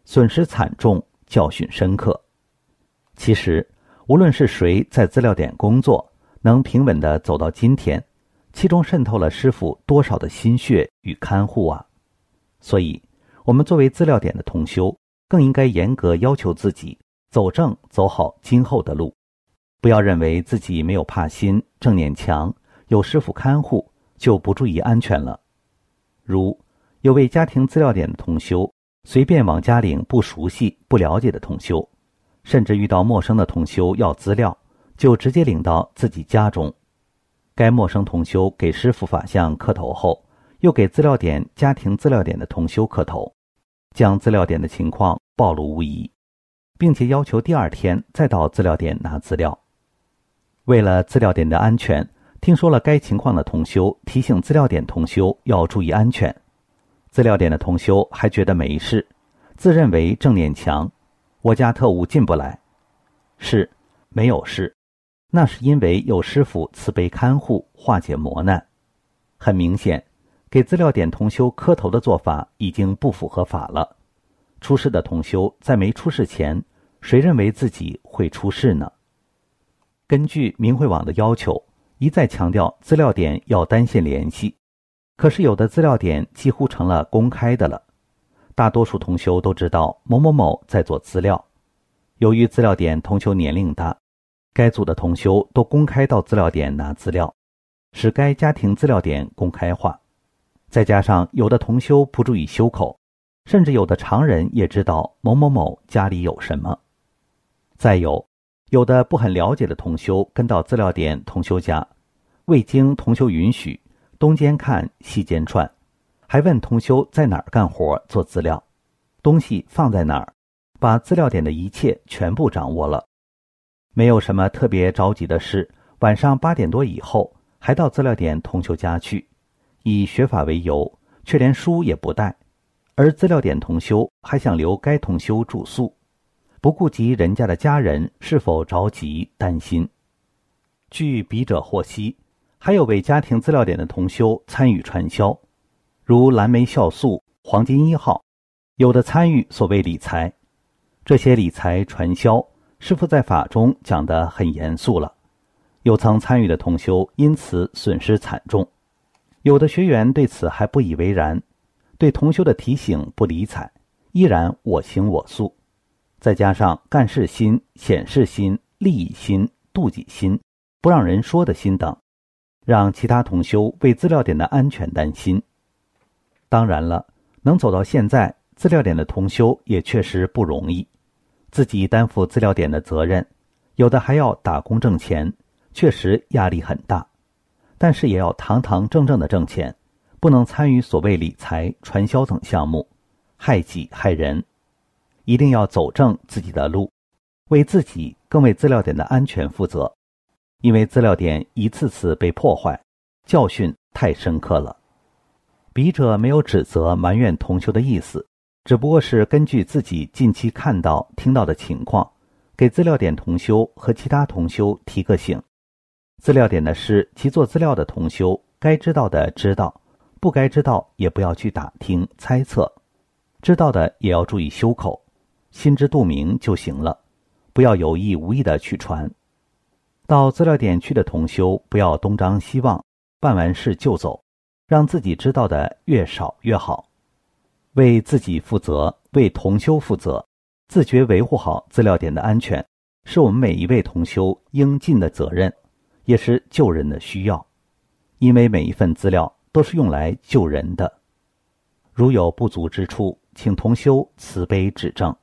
损失惨重，教训深刻。其实无论是谁在资料点工作，能平稳地走到今天，其中渗透了师父多少的心血与看护啊！所以我们作为资料点的同修，更应该严格要求自己走正走好今后的路，不要认为自己没有怕心，正念强，有师父看护就不注意安全了。如有位家庭资料点的同修，随便往家领不熟悉不了解的同修，甚至遇到陌生的同修要资料，就直接领到自己家中。该陌生同修给师父法相磕头后，又给资料点家庭资料点的同修磕头，将资料点的情况暴露无遗，并且要求第二天再到资料点拿资料。为了资料点的安全，听说了该情况的同修提醒资料点同修要注意安全。资料点的同修还觉得没事，自认为正念强，我家特务进不来。是，没有事，那是因为有师父慈悲看护，化解磨难。很明显，给资料点同修磕头的做法已经不符合法了。出事的同修在没出事前，谁认为自己会出事呢？根据明慧网的要求，一再强调资料点要单线联系，可是有的资料点几乎成了公开的了。大多数同修都知道某某某在做资料，由于资料点同修年龄大，该组的同修都公开到资料点拿资料，使该家庭资料点公开化。再加上有的同修不注意修口，甚至有的常人也知道某某某家里有什么。再有，有的不很了解的同修跟到资料点同修家，未经同修允许，东间看西间串，还问同修在哪儿干活做资料，东西放在哪儿，把资料点的一切全部掌握了。没有什么特别着急的事，晚上八点多以后还到资料点同修家去，以学法为由，却连书也不带，而资料点同修还想留该同修住宿，不顾及人家的家人是否着急担心。据笔者获悉，还有位家庭资料点的同修参与传销，如蓝莓酵素、黄金一号，有的参与所谓理财。这些理财传销，师父在法中讲得很严肃了，有曾参与的同修因此损失惨重。有的学员对此还不以为然，对同修的提醒不理睬，依然我行我素。再加上干事心、显示心、利益心、妒忌心、不让人说的心等，让其他同修为资料点的安全担心。当然了，能走到现在，资料点的同修也确实不容易，自己担负资料点的责任，有的还要打工挣钱，确实压力很大。但是也要堂堂正正的挣钱，不能参与所谓理财、传销等项目，害己害人。一定要走正自己的路，为自己更为资料点的安全负责。因为资料点一次次被破坏，教训太深刻了。笔者没有指责埋怨同修的意思，只不过是根据自己近期看到听到的情况，给资料点同修和其他同修提个醒。资料点的事，其做资料的同修该知道的知道，不该知道也不要去打听猜测，知道的也要注意修口，心知肚明就行了，不要有意无意的去传。到资料点去的同修不要东张西望，办完事就走，让自己知道的越少越好。为自己负责，为同修负责，自觉维护好资料点的安全，是我们每一位同修应尽的责任，也是救人的需要。因为每一份资料都是用来救人的，如有不足之处，请同修慈悲指正。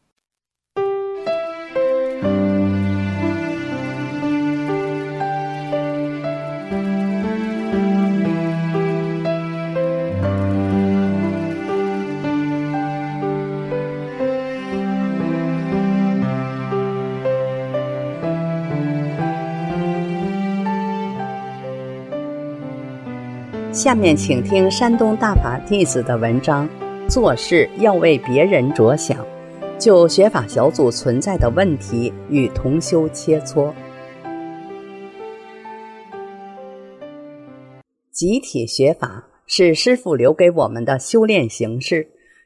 下面请听山东大法弟子的文章，做事要为别人着想，就学法小组存在的问题与同修切磋。集体学法是师父留给我们的修炼形式，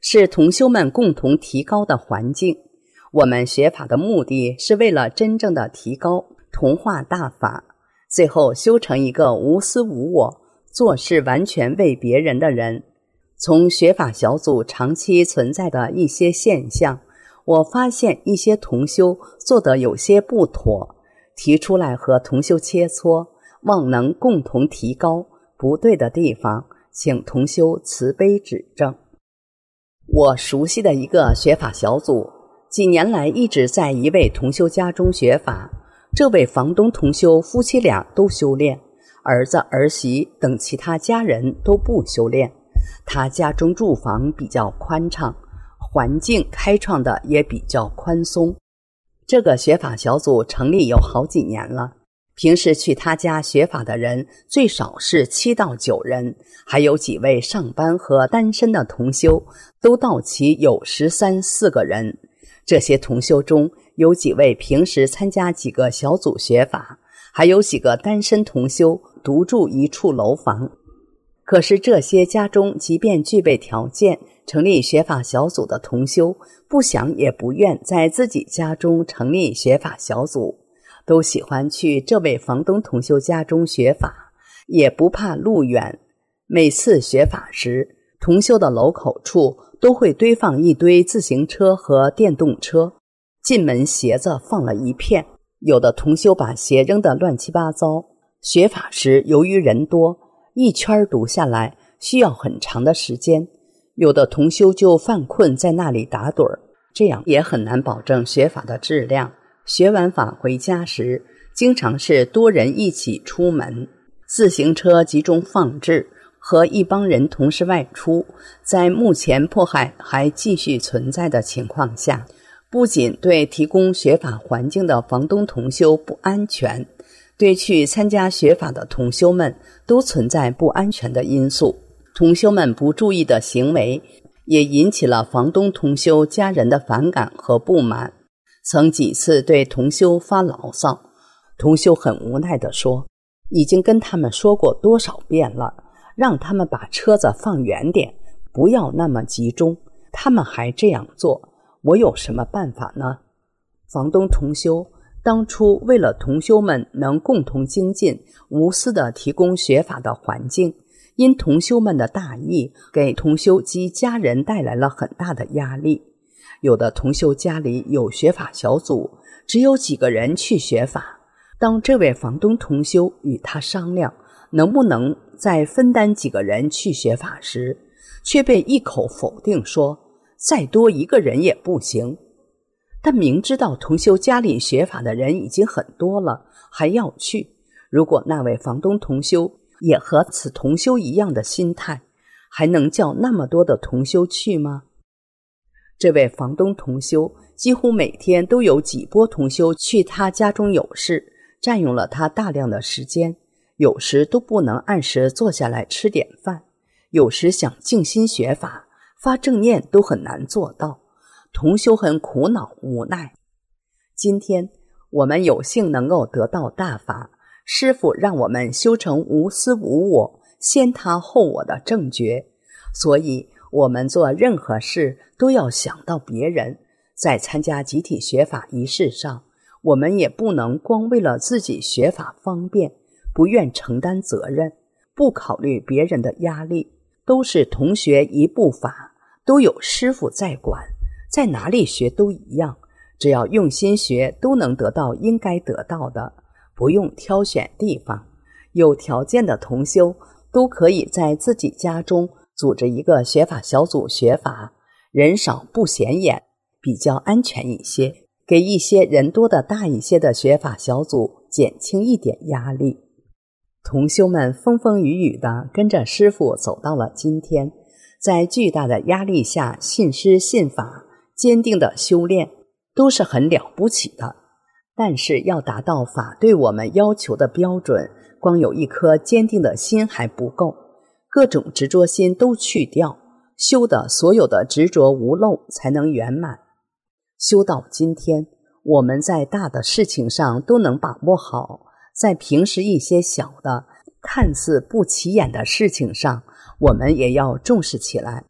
是同修们共同提高的环境。我们学法的目的是为了真正的提高同化大法，最后修成一个无私无我，做事完全为别人的人。从学法小组长期存在的一些现象，我发现一些同修做得有些不妥，提出来和同修切磋，望能共同提高，不对的地方请同修慈悲指正。我熟悉的一个学法小组几年来一直在一位同修家中学法，这位房东同修夫妻俩都修炼，儿子儿媳等其他家人都不修炼。他家中住房比较宽敞，环境开创的也比较宽松。这个学法小组成立有好几年了，平时去他家学法的人最少是七到九人，还有几位上班和单身的同修都到齐有十三四个人。这些同修中有几位平时参加几个小组学法，还有几个单身同修独住一处楼房。可是这些家中即便具备条件成立学法小组的同修，不想也不愿在自己家中成立学法小组，都喜欢去这位房东同修家中学法，也不怕路远。每次学法时，同修的楼口处都会堆放一堆自行车和电动车，进门鞋子放了一片，有的同修把鞋扔得乱七八糟。学法时由于人多，一圈读下来需要很长的时间，有的同修就犯困在那里打盹儿，这样也很难保证学法的质量。学完法回家时，经常是多人一起出门，自行车集中放置，和一帮人同时外出。在目前迫害还继续存在的情况下，不仅对提供学法环境的房东同修不安全，对去参加学法的同修们都存在不安全的因素。同修们不注意的行为也引起了房东同修家人的反感和不满，曾几次对同修发牢骚。同修很无奈地说，已经跟他们说过多少遍了，让他们把车子放远点，不要那么集中，他们还这样做，我有什么办法呢？房东同修当初为了同修们能共同精进，无私地提供学法的环境，因同修们的大意，给同修及家人带来了很大的压力。有的同修家里有学法小组，只有几个人去学法，当这位房东同修与他商量能不能再分担几个人去学法时，却被一口否定说再多一个人也不行。但明知道同修家里学法的人已经很多了，还要去，如果那位房东同修也和此同修一样的心态，还能叫那么多的同修去吗？这位房东同修几乎每天都有几波同修去他家中有事，占用了他大量的时间，有时都不能按时坐下来吃点饭，有时想静心学法发正念都很难做到，同修很苦恼无奈。今天我们有幸能够得到大法，师父让我们修成无私无我，先他后我的正觉，所以我们做任何事都要想到别人。在参加集体学法仪式上，我们也不能光为了自己学法方便，不愿承担责任，不考虑别人的压力。都是同学一部法，都有师父在管，在哪里学都一样，只要用心学都能得到应该得到的，不用挑选地方。有条件的同修都可以在自己家中组织一个学法小组学法，人少不显眼，比较安全一些，给一些人多的大一些的学法小组减轻一点压力。同修们风风雨雨地跟着师父走到了今天，在巨大的压力下信师信法，坚定的修炼，都是很了不起的。但是要达到法对我们要求的标准，光有一颗坚定的心还不够，各种执着心都去掉，修的所有的执着无漏才能圆满。修到今天，我们在大的事情上都能把握好，在平时一些小的看似不起眼的事情上，我们也要重视起来。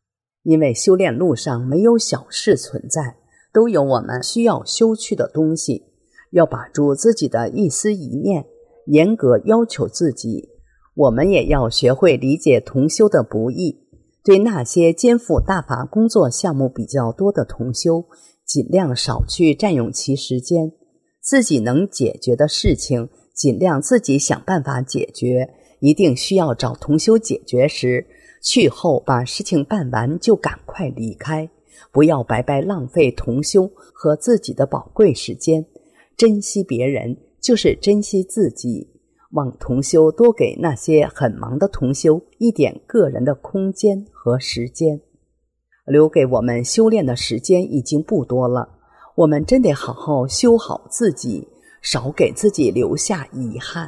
因为修炼路上没有小事存在，都有我们需要修去的东西，要把住自己的一丝一念，严格要求自己。我们也要学会理解同修的不易，对那些肩负大法工作项目比较多的同修，尽量少去占用其时间，自己能解决的事情尽量自己想办法解决，一定需要找同修解决时，去后把事情办完就赶快离开，不要白白浪费同修和自己的宝贵时间。珍惜别人就是珍惜自己，望同修多给那些很忙的同修一点个人的空间和时间。留给我们修炼的时间已经不多了，我们真得好好修好自己，少给自己留下遗憾。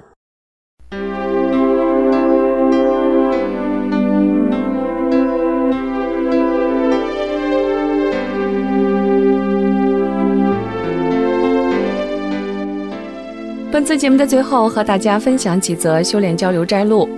本次节目的最后，和大家分享几则修炼交流摘录。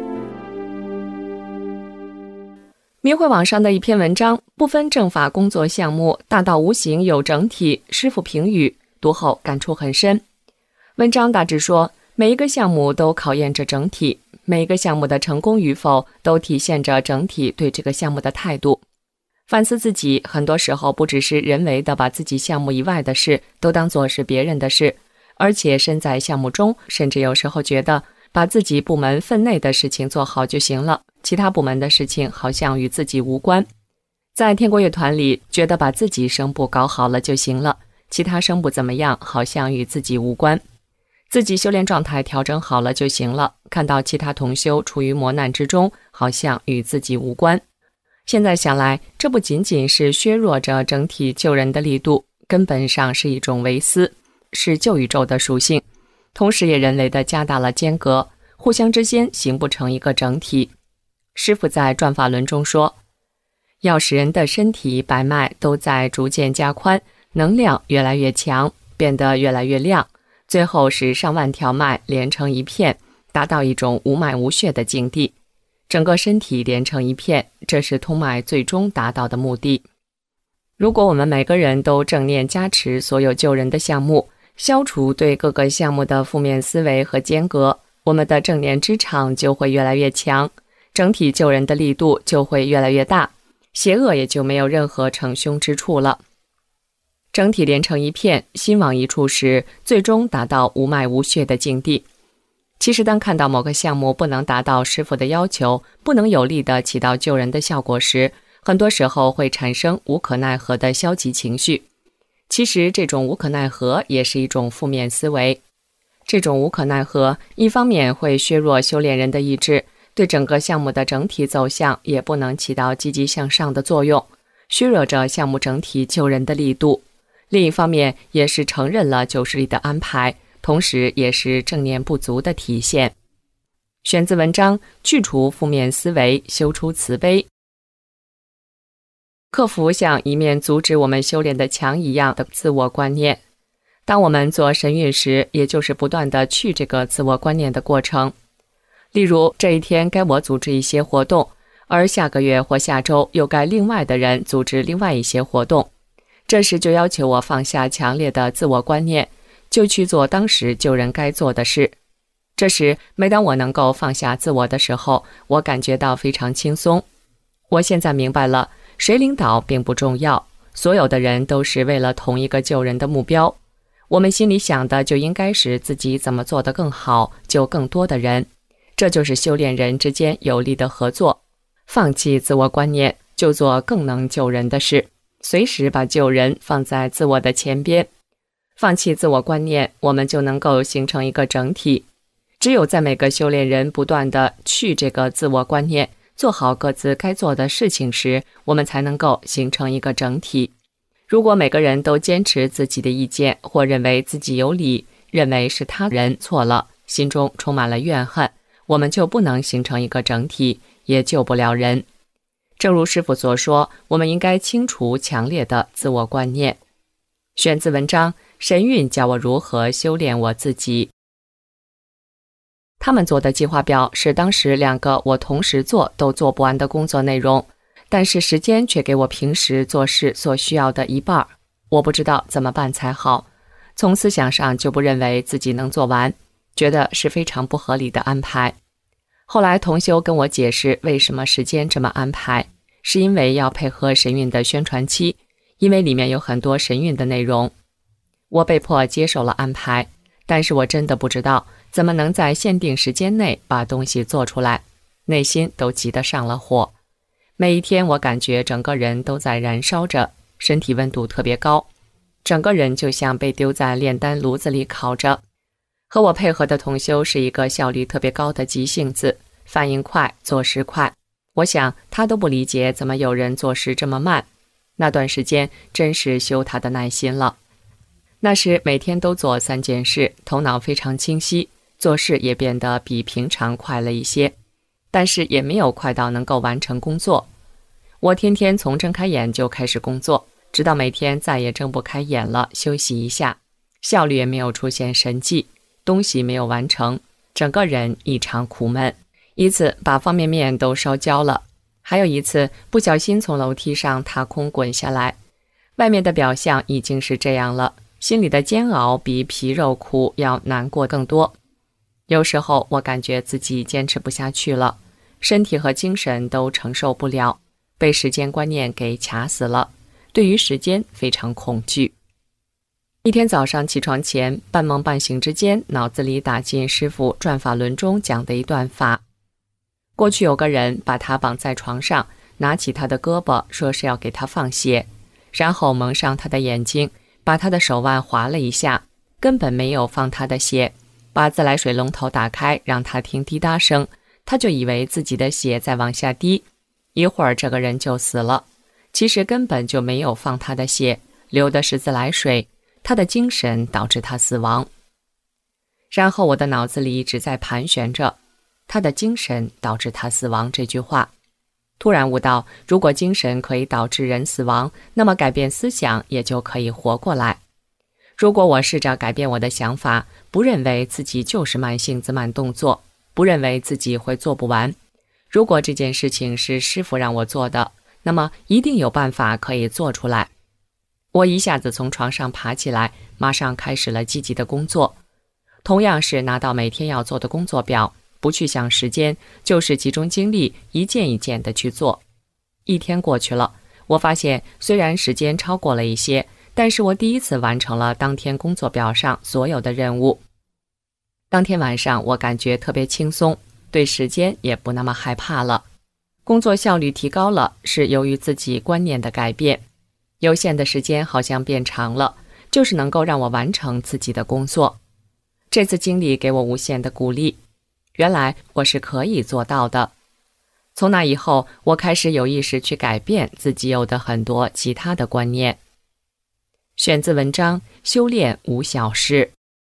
明慧网上的一篇文章，不分正法工作项目，大道无形有整体，师父评语，读后感触很深。文章大致说，每一个项目都考验着整体，每一个项目的成功与否都体现着整体对这个项目的态度。反思自己，很多时候不只是人为的把自己项目以外的事都当作是别人的事，而且身在项目中，甚至有时候觉得把自己部门分内的事情做好就行了，其他部门的事情好像与自己无关。在天国乐团里，觉得把自己声部搞好了就行了，其他声部怎么样好像与自己无关。自己修炼状态调整好了就行了，看到其他同修处于磨难之中，好像与自己无关。现在想来，这不仅仅是削弱着整体救人的力度，根本上是一种唯私，是旧宇宙的属性，同时也人为的加大了间隔，互相之间形不成一个整体。师父在转法轮中说，要使人的身体百脉都在逐渐加宽，能量越来越强，变得越来越亮，最后使上万条脉连成一片，达到一种无脉无血的境地，整个身体连成一片，这是通脉最终达到的目的。如果我们每个人都正念加持所有救人的项目，消除对各个项目的负面思维和间隔，我们的正念之场就会越来越强，整体救人的力度就会越来越大，邪恶也就没有任何逞凶之处了。整体连成一片，心往一处时，最终达到无脉无血的境地。其实当看到某个项目不能达到师父的要求，不能有力地起到救人的效果时，很多时候会产生无可奈何的消极情绪。其实这种无可奈何也是一种负面思维。这种无可奈何，一方面会削弱修炼人的意志，对整个项目的整体走向也不能起到积极向上的作用，削弱着项目整体救人的力度。另一方面也是承认了救世力的安排，同时也是正念不足的体现。选自文章《去除负面思维，修出慈悲》。克服像一面阻止我们修炼的墙一样的自我观念。当我们做神韵时，也就是不断地去这个自我观念的过程。例如，这一天该我组织一些活动，而下个月或下周又该另外的人组织另外一些活动。这时就要求我放下强烈的自我观念，就去做当时救人该做的事。这时，每当我能够放下自我的时候，我感觉到非常轻松。我现在明白了，谁领导并不重要，所有的人都是为了同一个救人的目标。我们心里想的就应该是自己怎么做得更好，救更多的人。这就是修炼人之间有力的合作。放弃自我观念，就做更能救人的事，随时把救人放在自我的前边。放弃自我观念，我们就能够形成一个整体。只有在每个修炼人不断地去这个自我观念，做好各自该做的事情时，我们才能够形成一个整体。如果每个人都坚持自己的意见，或认为自己有理，认为是他人错了，心中充满了怨恨，我们就不能形成一个整体，也救不了人。正如师父所说，我们应该清除强烈的自我观念。选自文章《神韵教我如何修炼我自己》。他们做的计划表是当时两个我同时做都做不完的工作内容。 但是时间却给我平时做事所需要的一半，我不知道怎么办才好。从思想上就不认为自己能做完，觉得是非常不合理的安排。后来同修跟我解释为什么时间这么安排，是因为要配合神韵的宣传期，因为里面有很多神韵的内容。我被迫接受了安排，但是我真的不知道怎么能在限定时间内把东西做出来，内心都急得上了火。每一天我感觉整个人都在燃烧着，身体温度特别高，整个人就像被丢在炼丹炉子里烤着。和我配合的同修是一个效率特别高的急性子，反应快，做事快。我想他都不理解怎么有人做事这么慢。那段时间真是修他的耐心了。那时每天都做三件事，头脑非常清晰，做事也变得比平常快了一些，但是也没有快到能够完成工作。我天天从睁开眼就开始工作，直到每天再也睁不开眼了，休息一下，效率也没有出现神迹，东西没有完成，整个人异常苦闷。一次把方便面都烧焦了，还有一次不小心从楼梯上踏空滚下来。外面的表象已经是这样了，心里的煎熬比皮肉苦要难过更多。有时候我感觉自己坚持不下去了，身体和精神都承受不了，被时间观念给卡死了，对于时间非常恐惧。一天早上起床前，半梦半醒之间，脑子里打进师父转法轮中讲的一段法。过去有个人把他绑在床上，拿起他的胳膊，说是要给他放血，然后蒙上他的眼睛，把他的手腕划了一下，根本没有放他的血，把自来水龙头打开，让他听滴答声，他就以为自己的血在往下滴，一会儿这个人就死了。其实根本就没有放他的血，流的是自来水，他的精神导致他死亡。然后我的脑子里一直在盘旋着他的精神导致他死亡这句话，突然悟到，如果精神可以导致人死亡，那么改变思想也就可以活过来。如果我试着改变我的想法，不认为自己就是慢性子慢动作，不认为自己会做不完，如果这件事情是师父让我做的，那么一定有办法可以做出来。我一下子从床上爬起来，马上开始了积极的工作。同样是拿到每天要做的工作表，不去想时间，就是集中精力一件一件的去做。一天过去了，我发现虽然时间超过了一些，但是我第一次完成了当天工作表上所有的任务。当天晚上我感觉特别轻松，对时间也不那么害怕了，工作效率提高了，是由于自己观念的改变。有限的时间好像变长了，就是能够让我完成自己的工作。这次经历给我无限的鼓励，原来我是可以做到的。从那以后，我开始有意识去改变自己有的很多其他的观念。选自文章《修炼无小事》。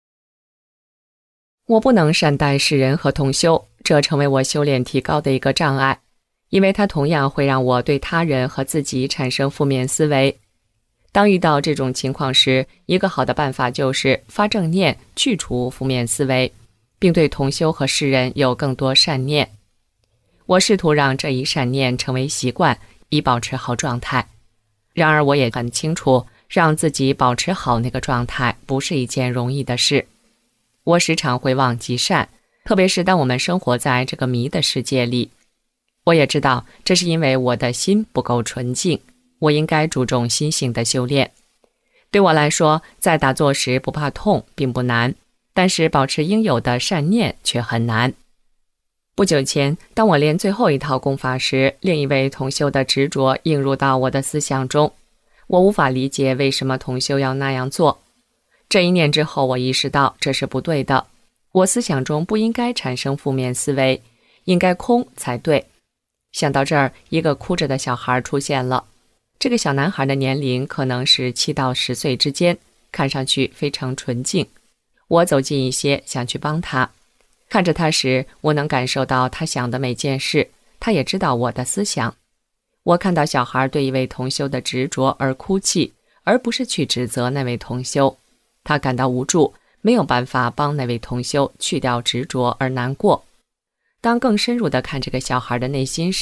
我不能善待世人和同修，这成为我修炼提高的一个障碍，因为它同样会让我对他人和自己产生负面思维。当遇到这种情况时，一个好的办法就是发正念，去除负面思维，并对同修和世人有更多善念。我试图让这一善念成为习惯，以保持好状态。然而我也很清楚，让自己保持好那个状态不是一件容易的事。我时常会忘记善，特别是当我们生活在这个迷的世界里。我也知道这是因为我的心不够纯净，我应该注重心性的修炼。对我来说，在打坐时不怕痛并不难，但是保持应有的善念却很难。不久前，当我练最后一套功法时，另一位同修的执着映入到我的思想中，我无法理解为什么同修要那样做。这一念之后，我意识到这是不对的，我思想中不应该产生负面思维，应该空才对。想到这儿，一个哭着的小孩出现了。这个小男孩的年龄可能是七到十岁之间，看上去非常纯净。我走近一些，想去帮他。看着他时，我能感受到他想的每件事，他也知道我的思想。我看到小孩对一位同修的执着而哭泣，而不是去指责那位同修。他感到无助，没有办法帮那位同修去掉执着而难过。当更深入地看这个小孩的内心时，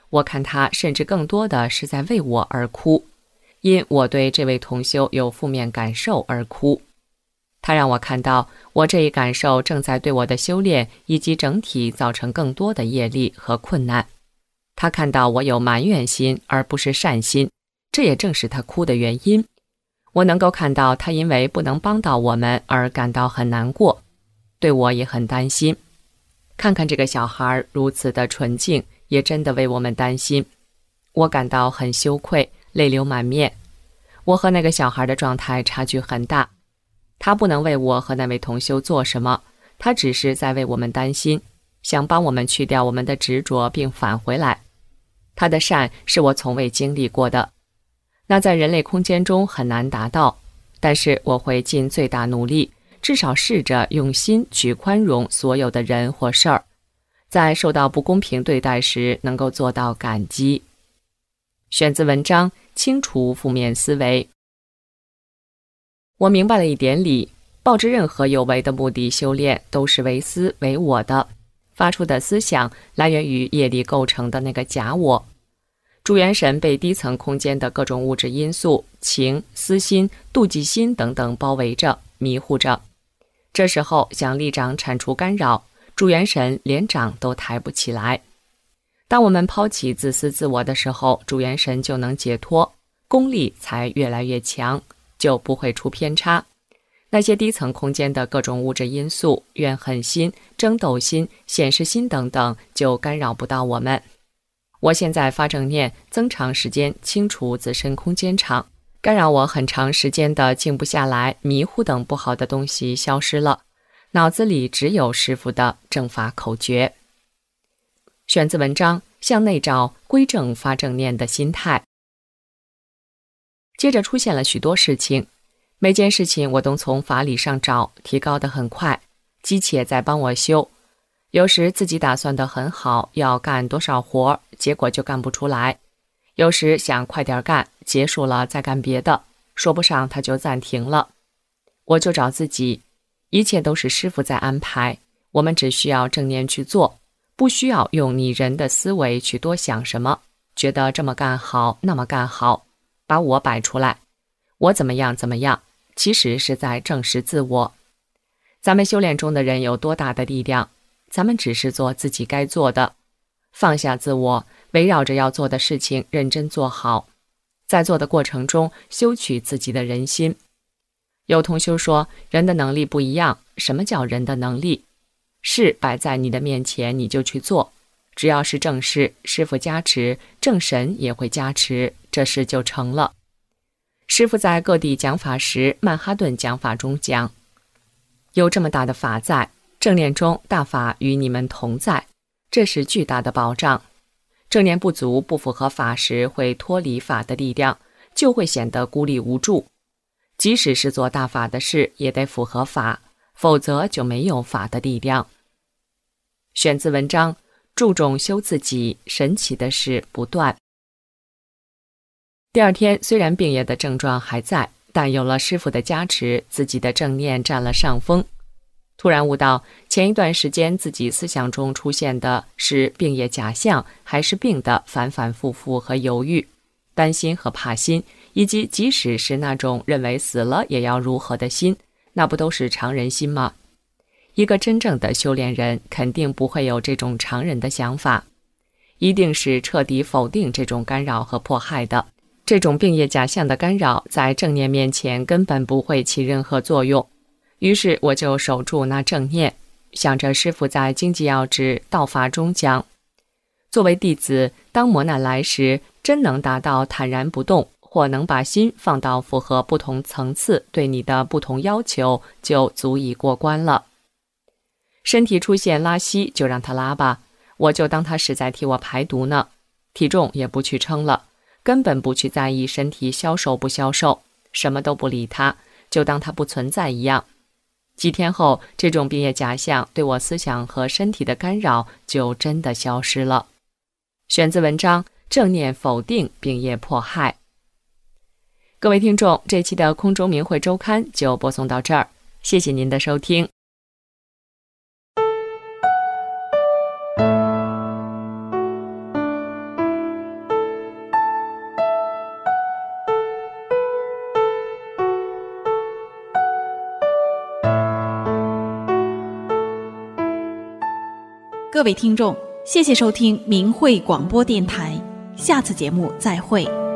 我看他甚至更多的是在为我而哭，因我对这位同修有负面感受而哭。他让我看到我这一感受正在对我的修炼以及整体造成更多的业力和困难。他看到我有埋怨心而不是善心，这也正是他哭的原因。我能够看到他因为不能帮到我们而感到很难过，对我也很担心。看看这个小孩如此的纯净，也真的为我们担心。我感到很羞愧，泪流满面。我和那个小孩的状态差距很大，他不能为我和那位同修做什么，他只是在为我们担心，想帮我们去掉我们的执着并返回来。他的善是我从未经历过的，那在人类空间中很难达到，但是我会尽最大努力，至少试着用心去宽容所有的人或事儿，在受到不公平对待时能够做到感激。选自文章《清除负面思维》。我明白了一点理，抱着任何有为的目的修炼都是为私为我的，发出的思想来源于业力构成的那个假我。诸元神被低层空间的各种物质因素、情、私心、妒忌心等等包围着，迷糊着。这时候想立掌铲除干扰，诸元神连掌都抬不起来。当我们抛弃自私自我的时候，诸元神就能解脱，功力才越来越强，就不会出偏差。那些低层空间的各种物质因素、怨恨心、争斗心、显示心等等，就干扰不到我们。我现在发正念，增长时间，清除自身空间场，干扰我很长时间的静不下来、迷糊等不好的东西消失了，脑子里只有师父的正法口诀。选自文章《向内照，归正发正念的心态》。接着出现了许多事情，每件事情我都从法理上找，提高得很快，机器也在帮我修。有时自己打算得很好，要干多少活，结果就干不出来。有时想快点干，结束了再干别的，说不上它就暂停了。我就找自己，一切都是师父在安排，我们只需要正念去做，不需要用你人的思维去多想什么，觉得这么干好，那么干好，把我摆出来，我怎么样怎么样，其实是在证实自我。咱们修炼中的人有多大的力量？咱们只是做自己该做的，放下自我，围绕着要做的事情认真做好，在做的过程中修取自己的人心。有同修说，人的能力不一样，什么叫人的能力？事摆在你的面前，你就去做，只要是正事，师父加持，正神也会加持，这事就成了。师父在各地讲法时，曼哈顿讲法中讲，有这么大的法在，正念中大法与你们同在，这是巨大的保障。正念不足，不符合法时，会脱离法的力量，就会显得孤立无助。即使是做大法的事，也得符合法，否则就没有法的力量。选自文章《注重修自己，神奇的事不断》。第二天，虽然病业的症状还在，但有了师父的加持，自己的正念占了上风。突然悟到，前一段时间自己思想中出现的是病业假象，还是病的反反复复和犹豫、担心和怕心，以及即使是那种认为死了也要如何的心，那不都是常人心吗？一个真正的修炼人肯定不会有这种常人的想法，一定是彻底否定这种干扰和迫害的。这种病业假象的干扰在正念面前根本不会起任何作用。于是我就守住那正念，想着师父在经济要旨道法中讲，作为弟子，当磨难来时，真能达到坦然不动，或能把心放到符合不同层次对你的不同要求，就足以过关了。身体出现拉稀，就让它拉吧，我就当它是在替我排毒呢，体重也不去称了，根本不去在意身体消瘦不消瘦，什么都不理它，就当它不存在一样。几天后，这种病业假象对我思想和身体的干扰就真的消失了。选自文章《正念否定病业迫害》。各位听众，这期的空中明慧周刊就播送到这儿，谢谢您的收听。 各位听众，谢谢收听明慧广播电台，下次节目再会。